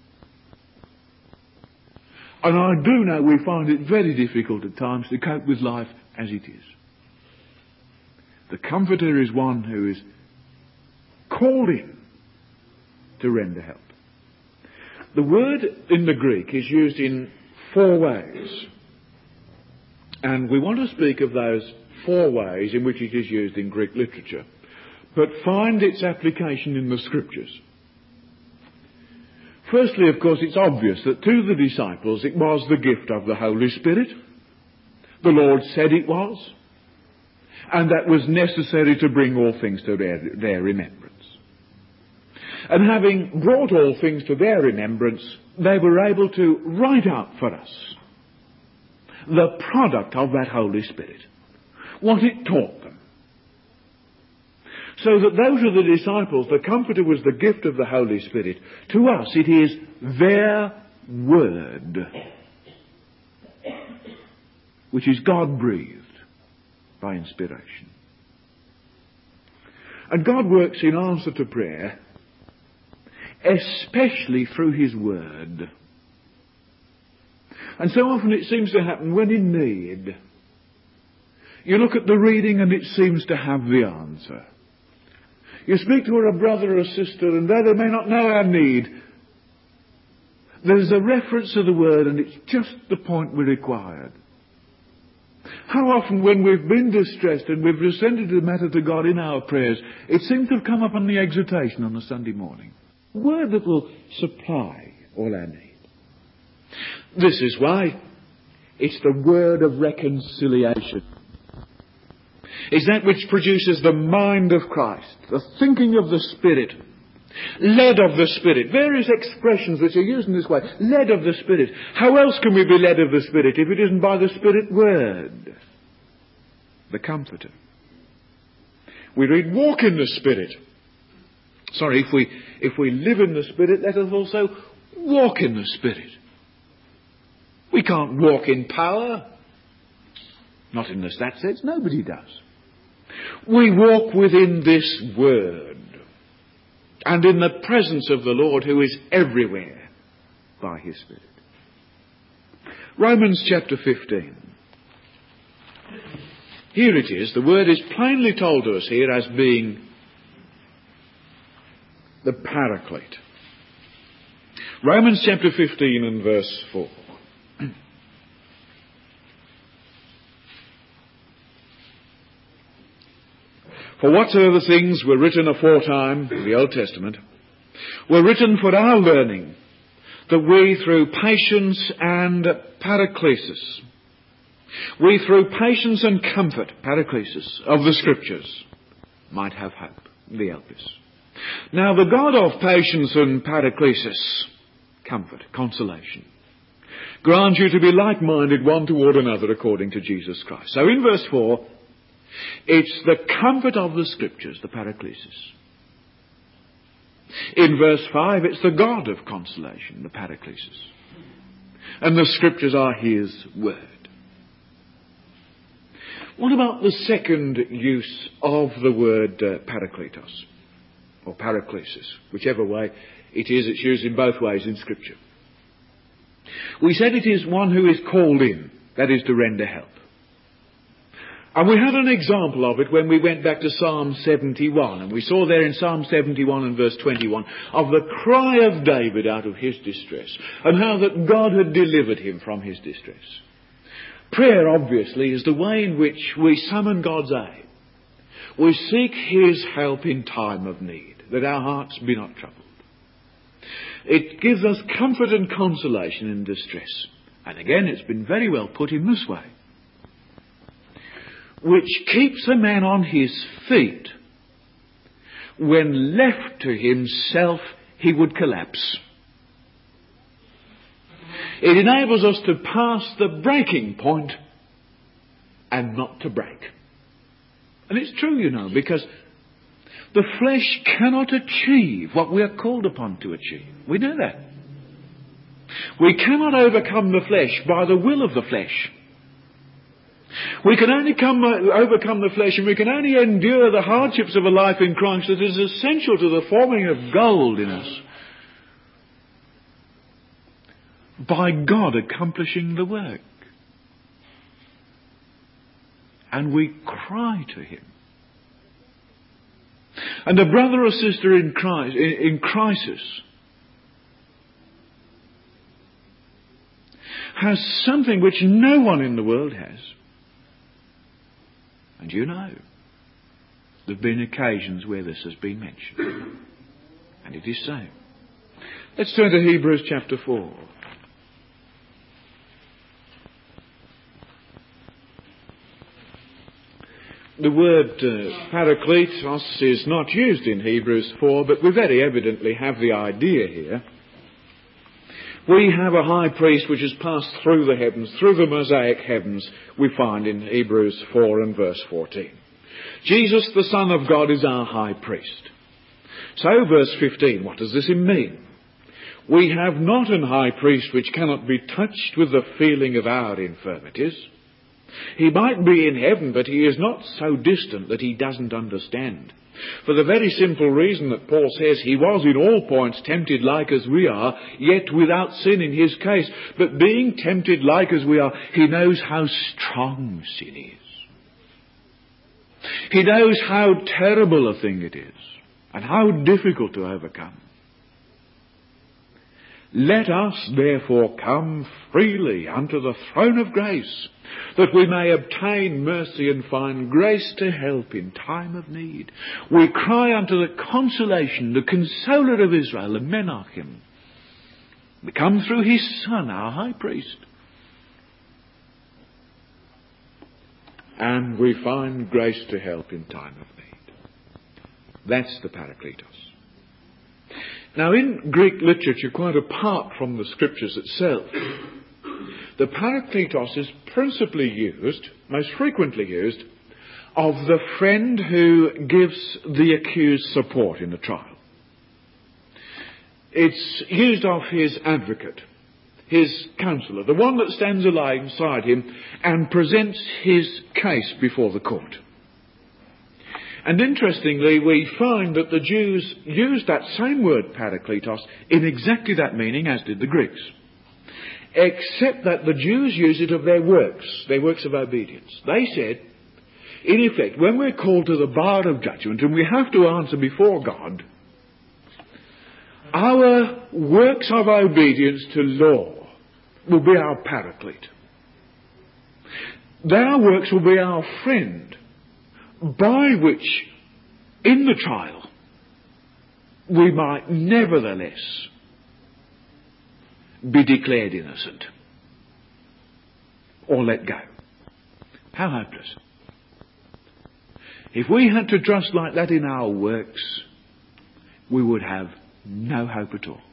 And I do know we find it very difficult at times to cope with life as it is. The comforter is one who is called in to render help. The word in the Greek is used in four ways. And we want to speak of those four ways in which it is used in Greek literature, but find its application in the Scriptures. Firstly, of course, it's obvious that to the disciples it was the gift of the Holy Spirit. The Lord said it was. And that was necessary to bring all things to their, their remembrance. And having brought all things to their remembrance, they were able to write out for us the product of that Holy Spirit, what it taught them. So that those are the disciples, the Comforter was the gift of the Holy Spirit. To us it is their word, which is God-breathed by inspiration. And God works in answer to prayer, especially through his word. And so often it seems to happen when in need. You look at the reading and it seems to have the answer. You speak to a brother or a sister, and though they may not know our need, there's a reference to the word and it's just the point we required. How often when we've been distressed and we've presented the matter to God in our prayers, it seems to have come up on the exhortation on a Sunday morning. A word that will supply all our need. This is why it's the word of reconciliation. It's that which produces the mind of Christ, the thinking of the Spirit, led of the Spirit. Various expressions which are used in this way. Led of the Spirit. How else can we be led of the Spirit if it isn't by the Spirit word? The Comforter. We read, walk in the Spirit. Sorry, if we, if we live in the Spirit, let us also walk in the Spirit. We can't walk in power. Not in that sense. Nobody does. We walk within this Word and in the presence of the Lord, who is everywhere by His Spirit. Romans chapter fifteen. Here it is. The Word is plainly told to us here as being the Paraclete. Romans chapter fifteen and verse four. For whatsoever things were written aforetime, in the Old Testament, were written for our learning, that we through patience and paraklesis, we through patience and comfort, paraklesis, of the Scriptures, might have hope. The Elpis. Now the God of patience and paraklesis, comfort, consolation, grant you to be like-minded one toward another according to Jesus Christ. So in verse four, it's the comfort of the Scriptures, the paraklesis. In verse five, it's the God of consolation, the paraklesis. And the Scriptures are His Word. What about the second use of the word uh, parakletos, or paraklesis, whichever way it is, it's used in both ways in Scripture. We said it is one who is called in, that is to render help. And we had an example of it when we went back to Psalm seventy-one, and we saw there in Psalm seventy-one and verse twenty-one of the cry of David out of his distress, and how that God had delivered him from his distress. Prayer, obviously, is the way in which we summon God's aid. We seek His help in time of need, that our hearts be not troubled. It gives us comfort and consolation in distress. And again, it's been very well put in this way. Which keeps a man on his feet when left to himself he would collapse. It enables us to pass the breaking point and not to break. And it's true, you know, because the flesh cannot achieve what we are called upon to achieve. We know that. We cannot overcome the flesh by the will of the flesh. We can only come, uh, overcome the flesh, and we can only endure the hardships of a life in Christ that is essential to the forming of gold in us, by God accomplishing the work. And we cry to Him. And a brother or sister in Christ, in, in crisis, has something which no one in the world has. And you know, there have been occasions where this has been mentioned. And it is so. Let's turn to Hebrews chapter four. The word uh, parakletos is not used in Hebrews four, but we very evidently have the idea here. We have a high priest which has passed through the heavens, through the Mosaic heavens, we find in Hebrews four and verse fourteen. Jesus, the Son of God, is our high priest. So, verse fifteen, what does this mean? We have not an high priest which cannot be touched with the feeling of our infirmities. He might be in heaven, but he is not so distant that he doesn't understand. For the very simple reason that Paul says he was in all points tempted like as we are, yet without sin in his case. But being tempted like as we are, he knows how strong sin is. He knows how terrible a thing it is, and how difficult to overcome. Let us therefore come freely unto the throne of grace, that we may obtain mercy and find grace to help in time of need. We cry unto the consolation, the consoler of Israel, the Menachem. We come through His Son, our high priest. And we find grace to help in time of need. That's the Parakletos. Now, in Greek literature, quite apart from the Scriptures itself, the Parakletos is principally used, most frequently used, of the friend who gives the accused support in the trial. It's used of his advocate, his counsellor, the one that stands alongside him and presents his case before the court. And interestingly, we find that the Jews used that same word parakletos in exactly that meaning as did the Greeks. Except that the Jews use it of their works, their works of obedience. They said, in effect, when we're called to the bar of judgment and we have to answer before God, our works of obedience to law will be our paraclete. Their works will be our friend, by which, in the trial, we might nevertheless be declared innocent or let go. How hopeless. If we had to trust like that in our works, we would have no hope at all.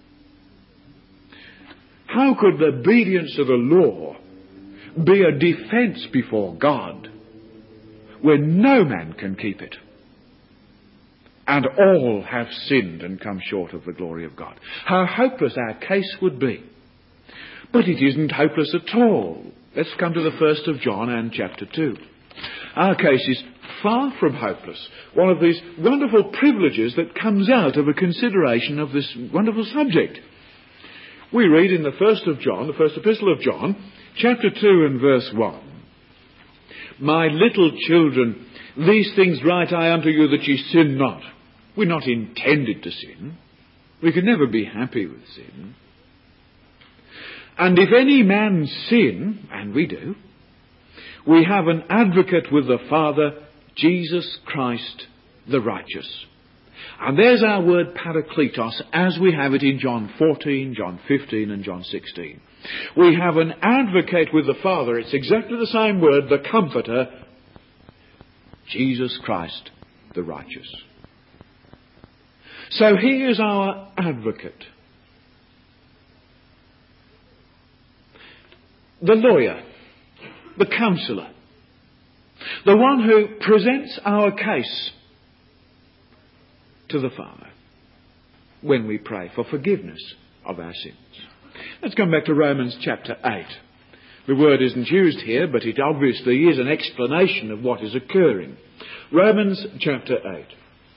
How could the obedience to the law be a defence before God when no man can keep it? And all have sinned and come short of the glory of God. How hopeless our case would be. But it isn't hopeless at all. Let's come to the first of John and chapter two. Our case is far from hopeless. One of these wonderful privileges that comes out of a consideration of this wonderful subject. We read in the first of John, the first epistle of John, chapter two and verse one. My little children, these things write I unto you that ye sin not. We're not intended to sin. We can never be happy with sin. And if any man sin, and we do, we have an advocate with the Father, Jesus Christ the righteous. And there's our word parakletos as we have it in John fourteen, John fifteen and John sixteen. We have an advocate with the Father. It's exactly the same word, the Comforter, Jesus Christ the righteous. So he is our advocate. The lawyer, the counsellor, the one who presents our case to the Father when we pray for forgiveness of our sins. Let's come back to Romans chapter eight. The word isn't used here, but it obviously is an explanation of what is occurring. Romans chapter eight.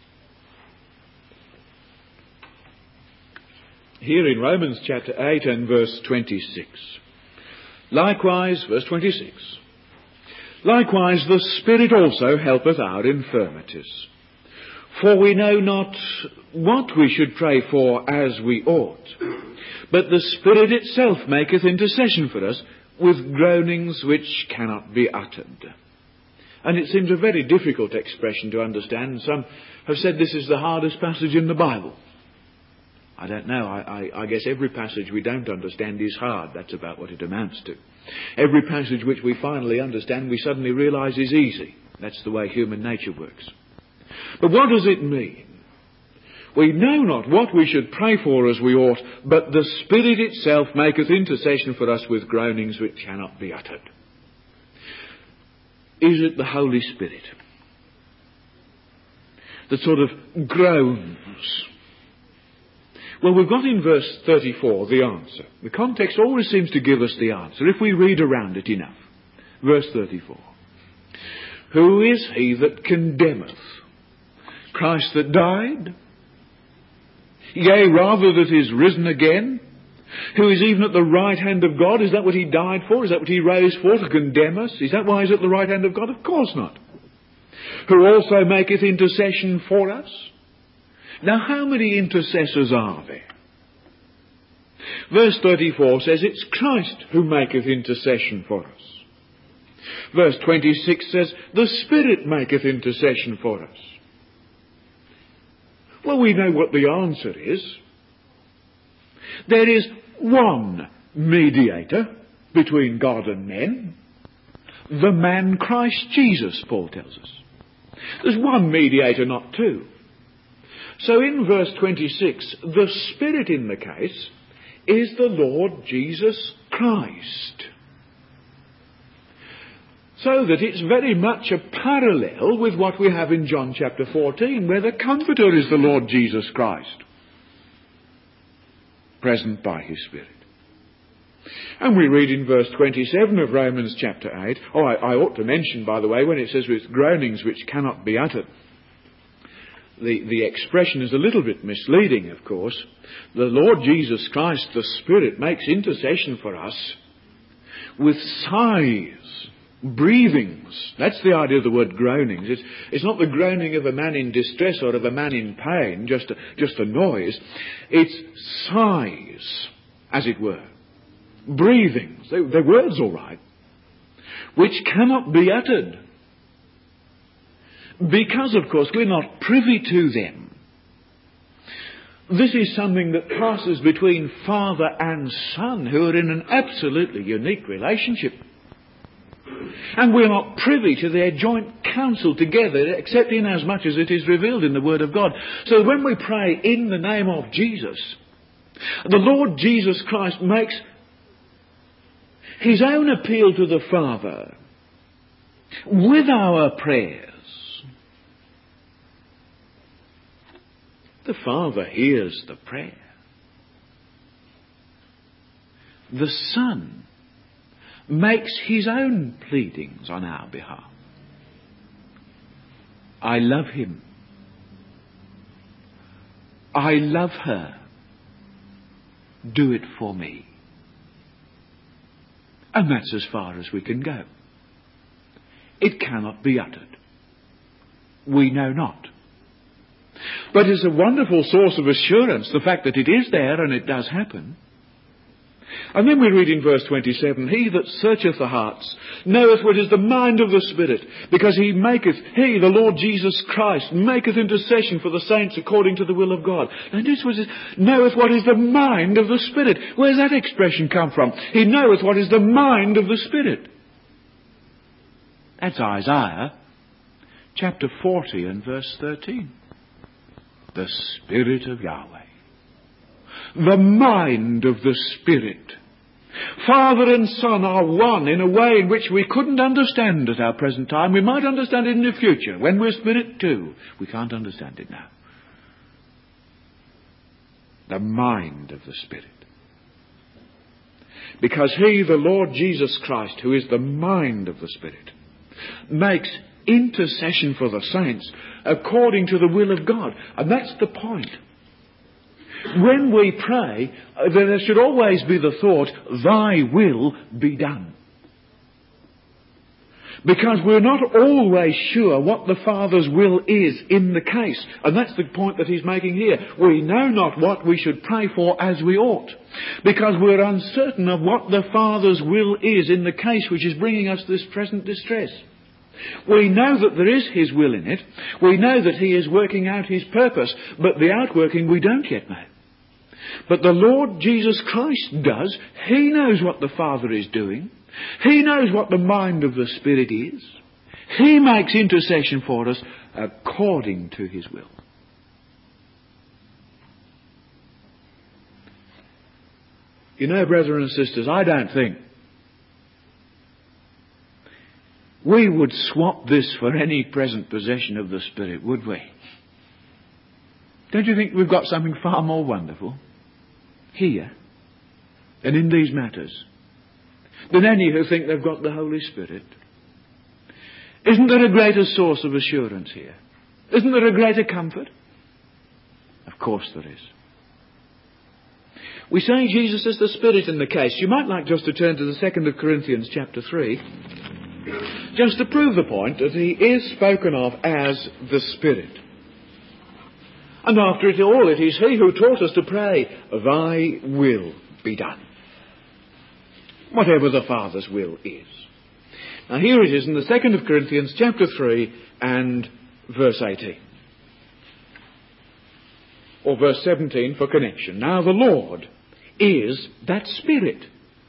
Here in Romans chapter eight and verse twenty-six. Likewise, verse twenty-six. Likewise the Spirit also helpeth our infirmities. For we know not what we should pray for as we ought, but the Spirit itself maketh intercession for us with groanings which cannot be uttered. And it seems a very difficult expression to understand. Some have said this is the hardest passage in the Bible. I don't know. I, I, I guess every passage we don't understand is hard. That's about what it amounts to. Every passage which we finally understand, we suddenly realise is easy. That's the way human nature works. But what does it mean? We know not what we should pray for as we ought, but the Spirit itself maketh intercession for us with groanings which cannot be uttered. Is it the Holy Spirit that sort of groans? Well, we've got in verse thirty-four the answer. The context always seems to give us the answer if we read around it enough. Verse thirty-four. Who is he that condemneth? Christ that died? Yea, rather that is risen again? Who is even at the right hand of God? Is that what he died for? Is that what he rose for, to condemn us? Is that why he's at the right hand of God? Of course not. Who also maketh intercession for us? Now, how many intercessors are there? Verse thirty-four says it's Christ who maketh intercession for us. Verse twenty-six says the Spirit maketh intercession for us. Well, we know what the answer is. There is one mediator between God and men, the man Christ Jesus, Paul tells us. There's one mediator, not two. So in verse twenty-six, the Spirit in the case is the Lord Jesus Christ. So that it's very much a parallel with what we have in John chapter fourteen, where the Comforter is the Lord Jesus Christ. present by his Spirit. And we read in verse twenty-seven of Romans chapter eight, oh, I, I ought to mention, by the way, when it says with groanings which cannot be uttered, the, the expression is a little bit misleading, of course. The Lord Jesus Christ, the Spirit, makes intercession for us with sighs, breathings. That's the idea of the word groanings. It's, it's not the groaning of a man in distress or of a man in pain, just a, just a noise. It's sighs, as it were. Breathings. They, they're words, all right, which cannot be uttered. Because, of course, we're not privy to them. This is something that passes between Father and Son, who are in an absolutely unique relationship. And we're not privy to their joint counsel together, except in as much as it is revealed in the Word of God. So when we pray in the name of Jesus, the Lord Jesus Christ makes his own appeal to the Father with our prayers. The Father hears the prayer. The Son makes his own pleadings on our behalf. I love him. I love her. Do it for me. And that's as far as we can go. It cannot be uttered. We know not. But it's a wonderful source of assurance, the fact that it is there and it does happen. And then we read in verse twenty-seven, he that searcheth the hearts knoweth what is the mind of the Spirit, because he maketh, he, the Lord Jesus Christ, maketh intercession for the saints according to the will of God. And this was, knoweth what is the mind of the Spirit. Where's that expression come from? He knoweth what is the mind of the Spirit. That's Isaiah chapter forty and verse thirteen. The Spirit of Yahweh. The mind of the Spirit. Father and Son are one in a way in which we couldn't understand at our present time. We might understand it in the future, when we're Spirit too. We can't understand it now. The mind of the Spirit. Because he, the Lord Jesus Christ, who is the mind of the Spirit, makes intercession for the saints according to the will of God. And that's the point. When we pray, there should always be the thought, thy will be done. Because we're not always sure what the Father's will is in the case. And that's the point that he's making here. We know not what we should pray for as we ought. Because we're uncertain of what the Father's will is in the case which is bringing us this present distress. We know that there is his will in it. We know that he is working out his purpose. But the outworking we don't yet know. But the Lord Jesus Christ does. He knows what the Father is doing. He knows what the mind of the Spirit is. He makes intercession for us according to his will. You know, brethren and sisters, I don't think we would swap this for any present possession of the Spirit, would we? Don't you think we've got something far more wonderful here and in these matters than any who think they've got the Holy Spirit? Isn't there a greater source of assurance here? Isn't there a greater comfort? Of course there is. We say Jesus is the Spirit in the case. You might like just to turn to the second of Corinthians chapter three, just to prove the point that he is spoken of as the Spirit. And after it all, it is he who taught us to pray, thy will be done. Whatever the Father's will is. Now here it is in the second of Corinthians chapter three and verse eighteen. Or verse seventeen for connection. Now the Lord is that Spirit.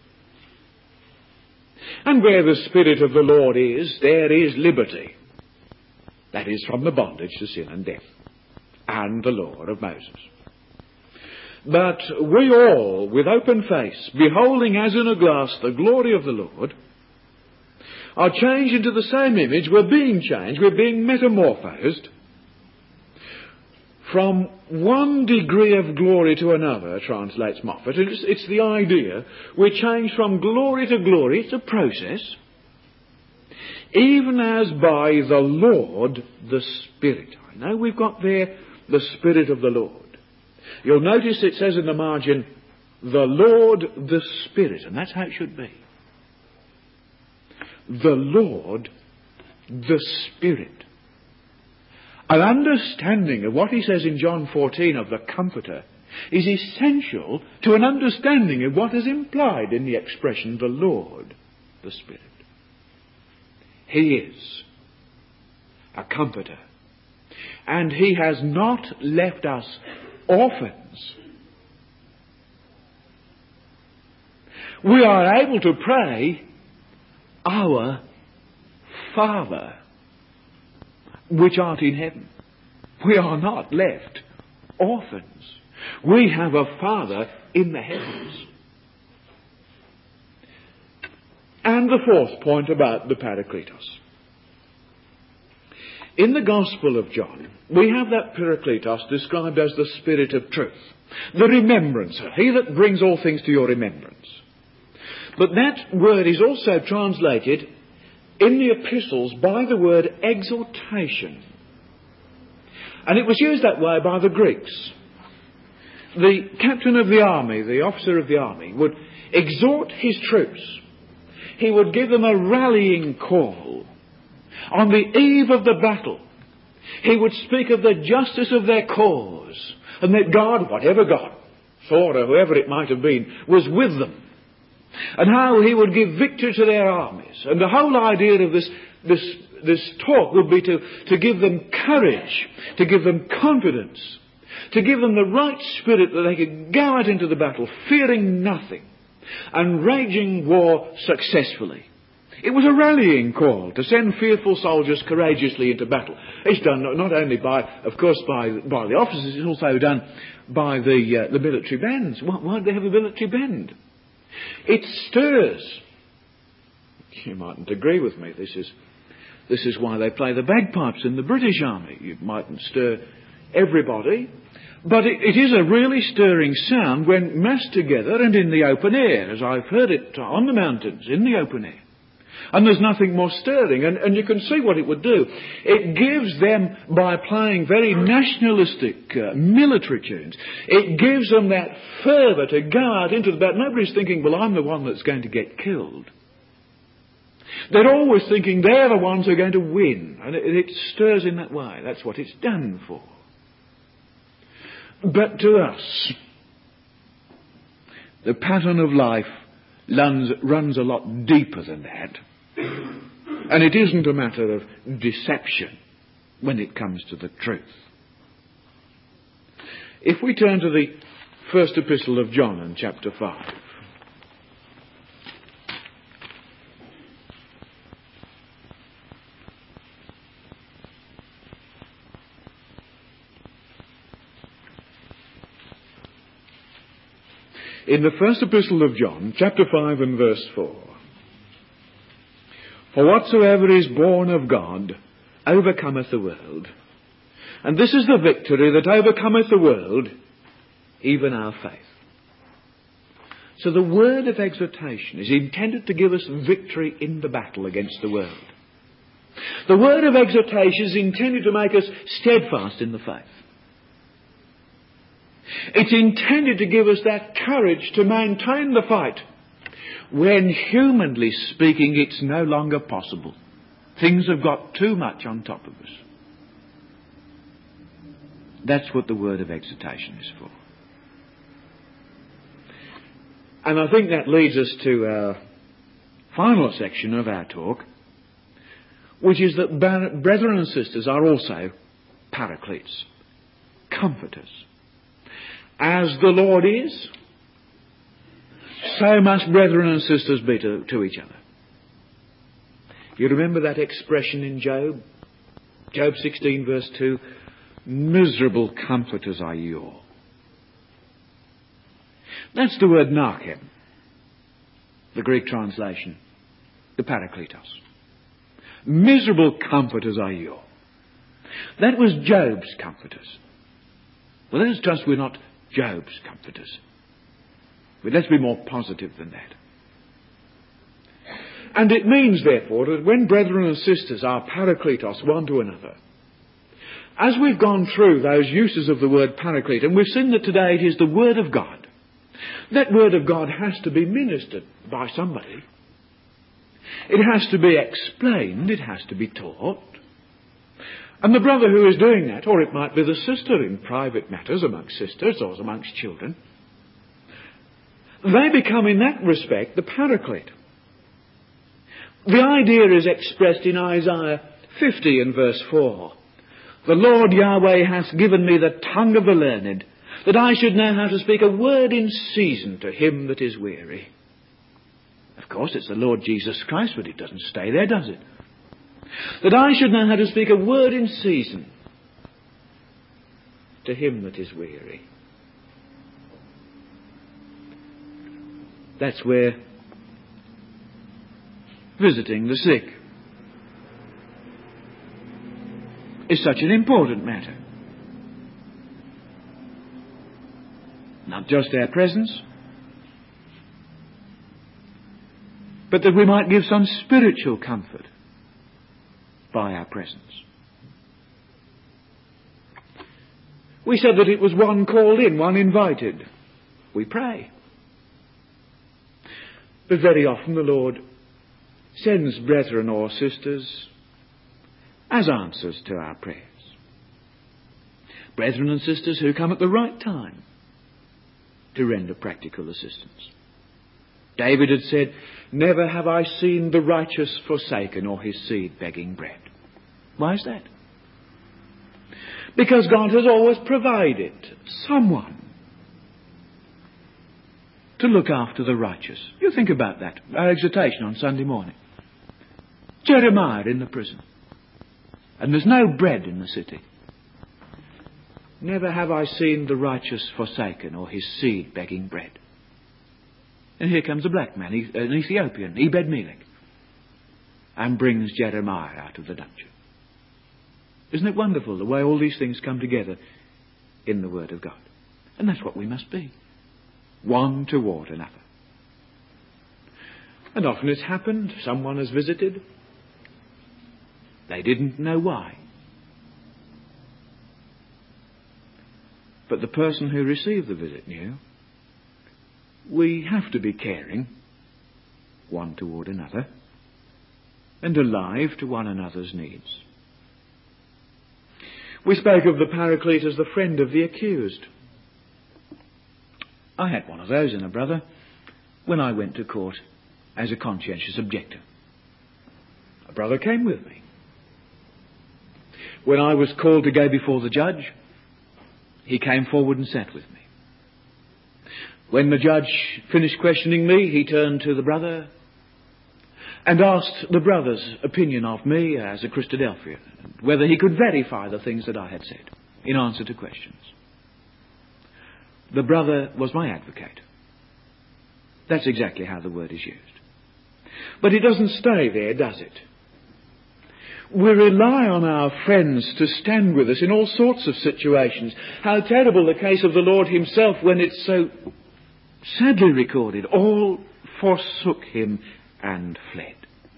And where the Spirit of the Lord is, there is liberty. That is from the bondage to sin and death. And the law of Moses. But we all, with open face, beholding as in a glass the glory of the Lord, are changed into the same image. We're being changed. We're being metamorphosed from one degree of glory to another, translates Moffat. It's, it's the idea we change from glory to glory. It's a process. Even as by the Lord the Spirit. I know we've got there the Spirit of the Lord. You'll notice it says in the margin, the Lord the Spirit, and that's how it should be. The Lord the Spirit. An understanding of what he says in John fourteen of the Comforter is essential to an understanding of what is implied in the expression the Lord the Spirit. He is a Comforter. And he has not left us orphans. We are able to pray, Our Father, which art in heaven. We are not left orphans. We have a Father in the heavens. And the fourth point about the Parakletos. In the Gospel of John, we have that Parakletos described as the Spirit of truth, the remembrancer, he that brings all things to your remembrance. But that word is also translated in the epistles by the word exhortation. And it was used that way by the Greeks. The captain of the army, the officer of the army, would exhort his troops. He would give them a rallying call. On the eve of the battle, he would speak of the justice of their cause, and that God, whatever God thought or whoever it might have been, was with them. And how he would give victory to their armies. And the whole idea of this, this, this talk would be to, to give them courage, to give them confidence, to give them the right spirit that they could go out into the battle fearing nothing and waging war successfully. It was a rallying call to send fearful soldiers courageously into battle. It's done not only by, of course, by, by the officers, it's also done by the, uh, the military bands. Why, why do they have a military band? It stirs. You mightn't agree with me. This is, this is why they play the bagpipes in the British Army. You mightn't stir everybody. But it, it is a really stirring sound when massed together and in the open air, as I've heard it on the mountains, in the open air. And there's nothing more stirring. And, and you can see what it would do. It gives them, by playing very nationalistic uh, military tunes, it gives them that fervour to go out into the battle. Nobody's thinking, well, I'm the one that's going to get killed. They're always thinking they're the ones who are going to win. And it, it stirs in that way. That's what it's done for. But to us, the pattern of life runs, runs a lot deeper than that. And it isn't a matter of deception when it comes to the truth. If we turn to the first epistle of John in chapter five. In the first epistle of John, chapter five and verse four. For whatsoever is born of God overcometh the world. And this is the victory that overcometh the world, even our faith. So the word of exhortation is intended to give us victory in the battle against the world. The word of exhortation is intended to make us steadfast in the faith. It's intended to give us that courage to maintain the fight when, humanly speaking, it's no longer possible. Things have got too much on top of us. That's what the word of exhortation is for. And I think that leads us to our final section of our talk, which is that brethren and sisters are also paracletes, comforters. As the Lord is, so must brethren and sisters be to, to each other. You remember that expression in Job? Job sixteen verse two, miserable comforters are ye all. That's the word Nachem, the Greek translation, the Parakletos. Miserable comforters are ye all. That was Job's comforters. Well, let us trust we're not Job's comforters. But let's be more positive than that. And it means, therefore, that when brethren and sisters are parakletos one to another, as we've gone through those uses of the word paraclete, and we've seen that today it is the Word of God, that Word of God has to be ministered by somebody. It has to be explained, it has to be taught. And the brother who is doing that, or it might be the sister in private matters amongst sisters or amongst children, they become in that respect the paraclete. The idea is expressed in Isaiah fifty and verse four. The Lord Yahweh hath given me the tongue of the learned, that I should know how to speak a word in season to him that is weary. Of course, it's the Lord Jesus Christ, but it doesn't stay there, does it? That I should know how to speak a word in season to him that is weary. That's where visiting the sick is such an important matter. Not just our presence, but that we might give some spiritual comfort by our presence. We said that it was one called in, one invited. We pray. But very often the Lord sends brethren or sisters as answers to our prayers. Brethren and sisters who come at the right time to render practical assistance. David had said, "Never have I seen the righteous forsaken or his seed begging bread." Why is that? Because God has always provided someone to look after the righteous. You think about that, our exhortation on Sunday morning. Jeremiah in the prison. And there's no bread in the city. Never have I seen the righteous forsaken or his seed begging bread. And here comes a black man, an Ethiopian, Ebed-Melech, and brings Jeremiah out of the dungeon. Isn't it wonderful the way all these things come together in the Word of God? And that's what we must be. One toward another. And often it's happened, someone has visited. They didn't know why. But the person who received the visit knew. We have to be caring, one toward another, and alive to one another's needs. We spoke of the paraclete as the friend of the accused. I had one of those in a brother when I went to court as a conscientious objector. A brother came with me. When I was called to go before the judge, he came forward and sat with me. When the judge finished questioning me, he turned to the brother and asked the brother's opinion of me as a Christadelphian, whether he could verify the things that I had said in answer to questions. The brother was my advocate. That's exactly how the word is used. But it doesn't stay there, does it? We rely on our friends to stand with us in all sorts of situations. How terrible the case of the Lord himself when it's so sadly recorded. All forsook him and fled.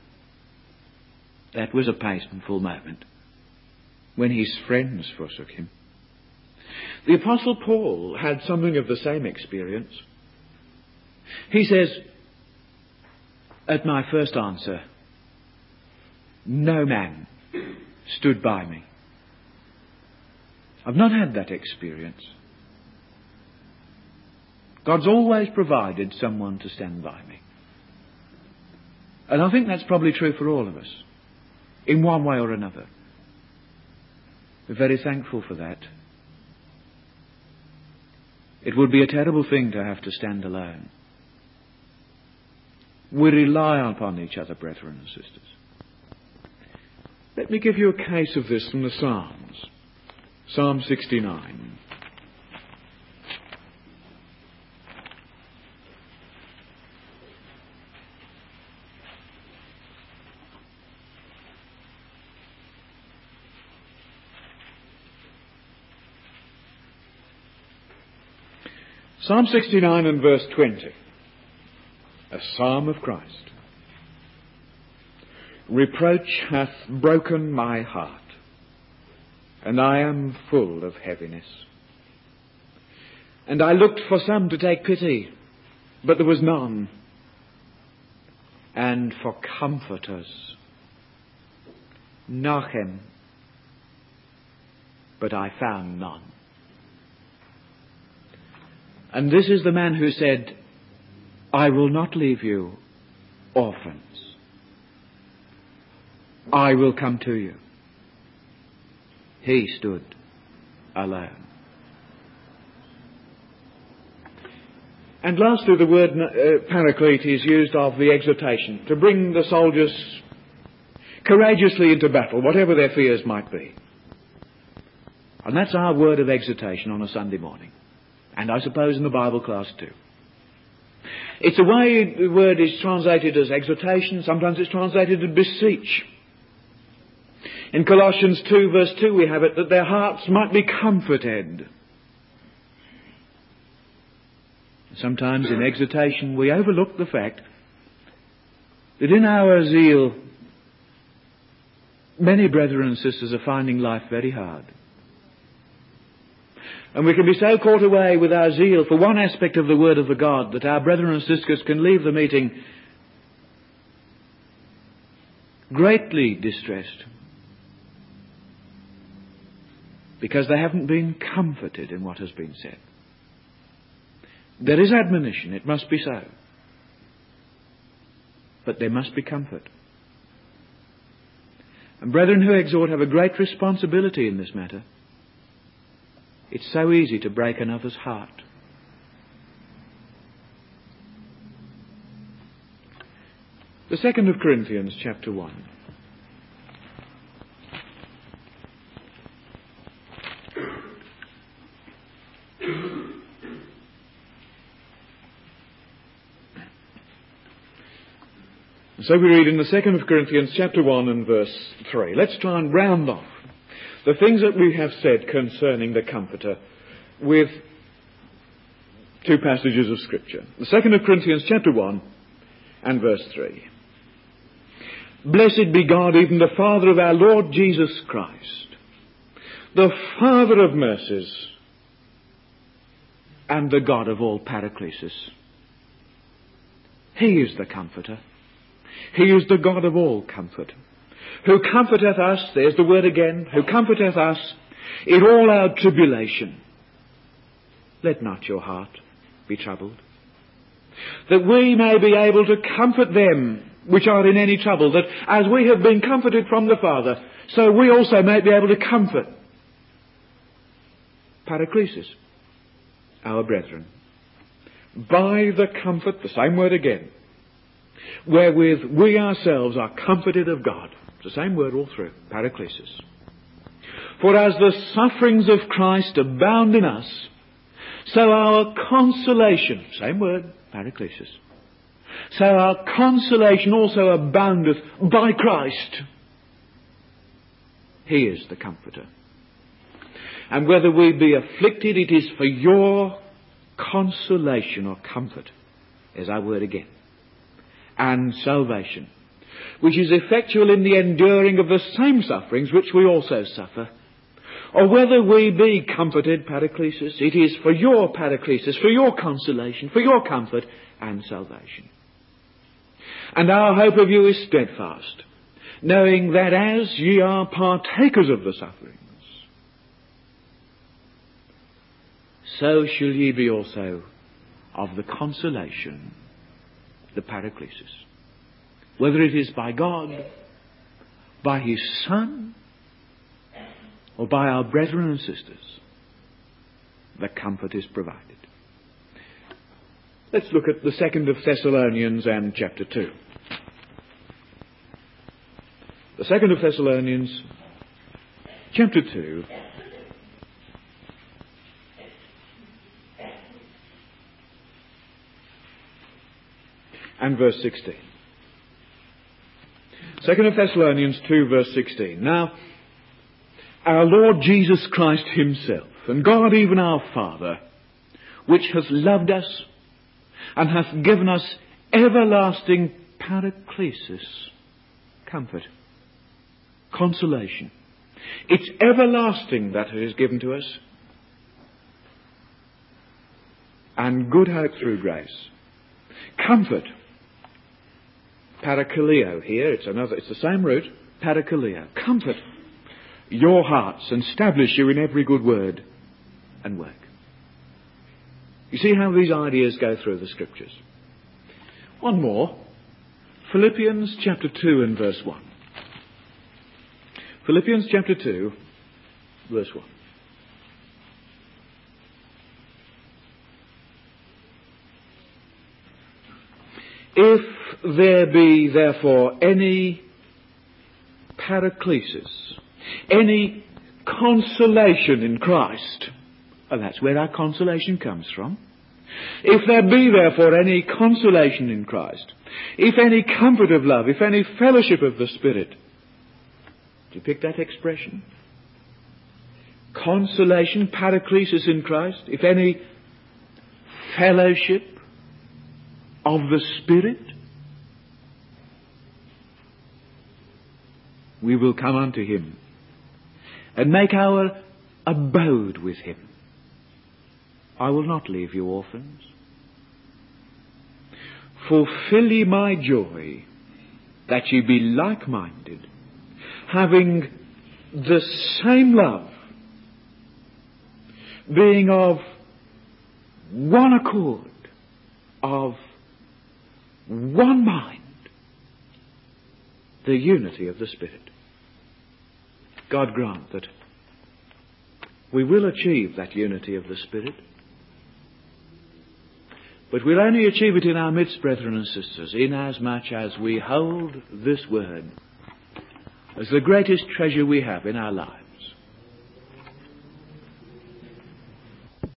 That was a painful moment when his friends forsook him. The Apostle Paul had something of the same experience. He says, at my first answer, no man stood by me. I've not had that experience. God's always provided someone to stand by me. And I think that's probably true for all of us, in one way or another. We're very thankful for that. It would be a terrible thing to have to stand alone. We rely upon each other, brethren and sisters. Let me give you a case of this from the Psalms. Psalm sixty-nine. Psalm sixty-nine and verse twenty. A psalm of Christ. Reproach hath broken my heart, and I am full of heaviness. And I looked for some to take pity, but there was none. And for comforters, Nachem, but I found none. And this is the man who said, I will not leave you orphans. I will come to you. He stood alone. And lastly, the word uh, paraclete is used of the exhortation, to bring the soldiers courageously into battle, whatever their fears might be. And that's our word of exhortation on a Sunday morning. And I suppose in the Bible class too. It's a way the word is translated as exhortation. Sometimes it's translated as beseech. In Colossians two verse two we have it, that their hearts might be comforted. Sometimes in exhortation we overlook the fact that in our zeal many brethren and sisters are finding life very hard. And we can be so caught away with our zeal for one aspect of the Word of the God that our brethren and sisters can leave the meeting greatly distressed because they haven't been comforted in what has been said. There is admonition, it must be so. But there must be comfort. And brethren who exhort have a great responsibility in this matter. It's so easy to break another's heart. The second of Corinthians chapter one. So we read in the second of Corinthians chapter one and verse three. Let's try and round off the things that we have said concerning the Comforter with two passages of Scripture. The second of Corinthians chapter one and verse three. Blessed be God, even the Father of our Lord Jesus Christ, the Father of mercies and the God of all Paraclesis. He is the Comforter. He is the God of all comfort, who comforteth us, there's the word again, who comforteth us in all our tribulation. Let not your heart be troubled, that we may be able to comfort them which are in any trouble, that as we have been comforted from the Father, so we also may be able to comfort Paraclesis, our brethren, by the comfort, the same word again, wherewith we ourselves are comforted of God. It's the same word all through, Paraclesis. For as the sufferings of Christ abound in us, so our consolation, same word, Paraclesis, so our consolation also aboundeth by Christ. He is the Comforter. And whether we be afflicted, it is for your consolation or comfort, is our word again, and salvation, which is effectual in the enduring of the same sufferings which we also suffer. Or whether we be comforted, Paraclesis, it is for your Paraclesis, for your consolation, for your comfort and salvation. And our hope of you is steadfast, knowing that as ye are partakers of the sufferings, so shall ye be also of the consolation, the Paraclesis. Whether it is by God, by His Son, or by our brethren and sisters, the comfort is provided. Let's look at the second of Thessalonians and chapter two. The second of Thessalonians, chapter two, and verse sixteen. Second of Thessalonians two, verse sixteen. Now, our Lord Jesus Christ Himself, and God even our Father, which hath loved us and hath given us everlasting paraklesis, comfort, consolation. It's everlasting that it is given to us, and good hope through grace. Comfort, parakaleo here, it's another, it's the same root, parakaleo. Comfort your hearts and establish you in every good word and work. You see how these ideas go through the Scriptures. One more. Philippians chapter two and verse one. Philippians chapter two, verse one. If there be therefore any paraklesis, any consolation in Christ, and that's where our consolation comes from. If there be therefore any consolation in Christ, if any comfort of love, if any fellowship of the Spirit. Do you pick that expression? Consolation, paraklesis in Christ, if any fellowship of the Spirit, we will come unto him and make our abode with him. I will not leave you orphans. Fulfill ye my joy, that ye be like-minded, having the same love, being of one accord, of one mind, the unity of the Spirit. God grant that we will achieve that unity of the Spirit, but we'll only achieve it in our midst, brethren and sisters, inasmuch as we hold this word as the greatest treasure we have in our lives.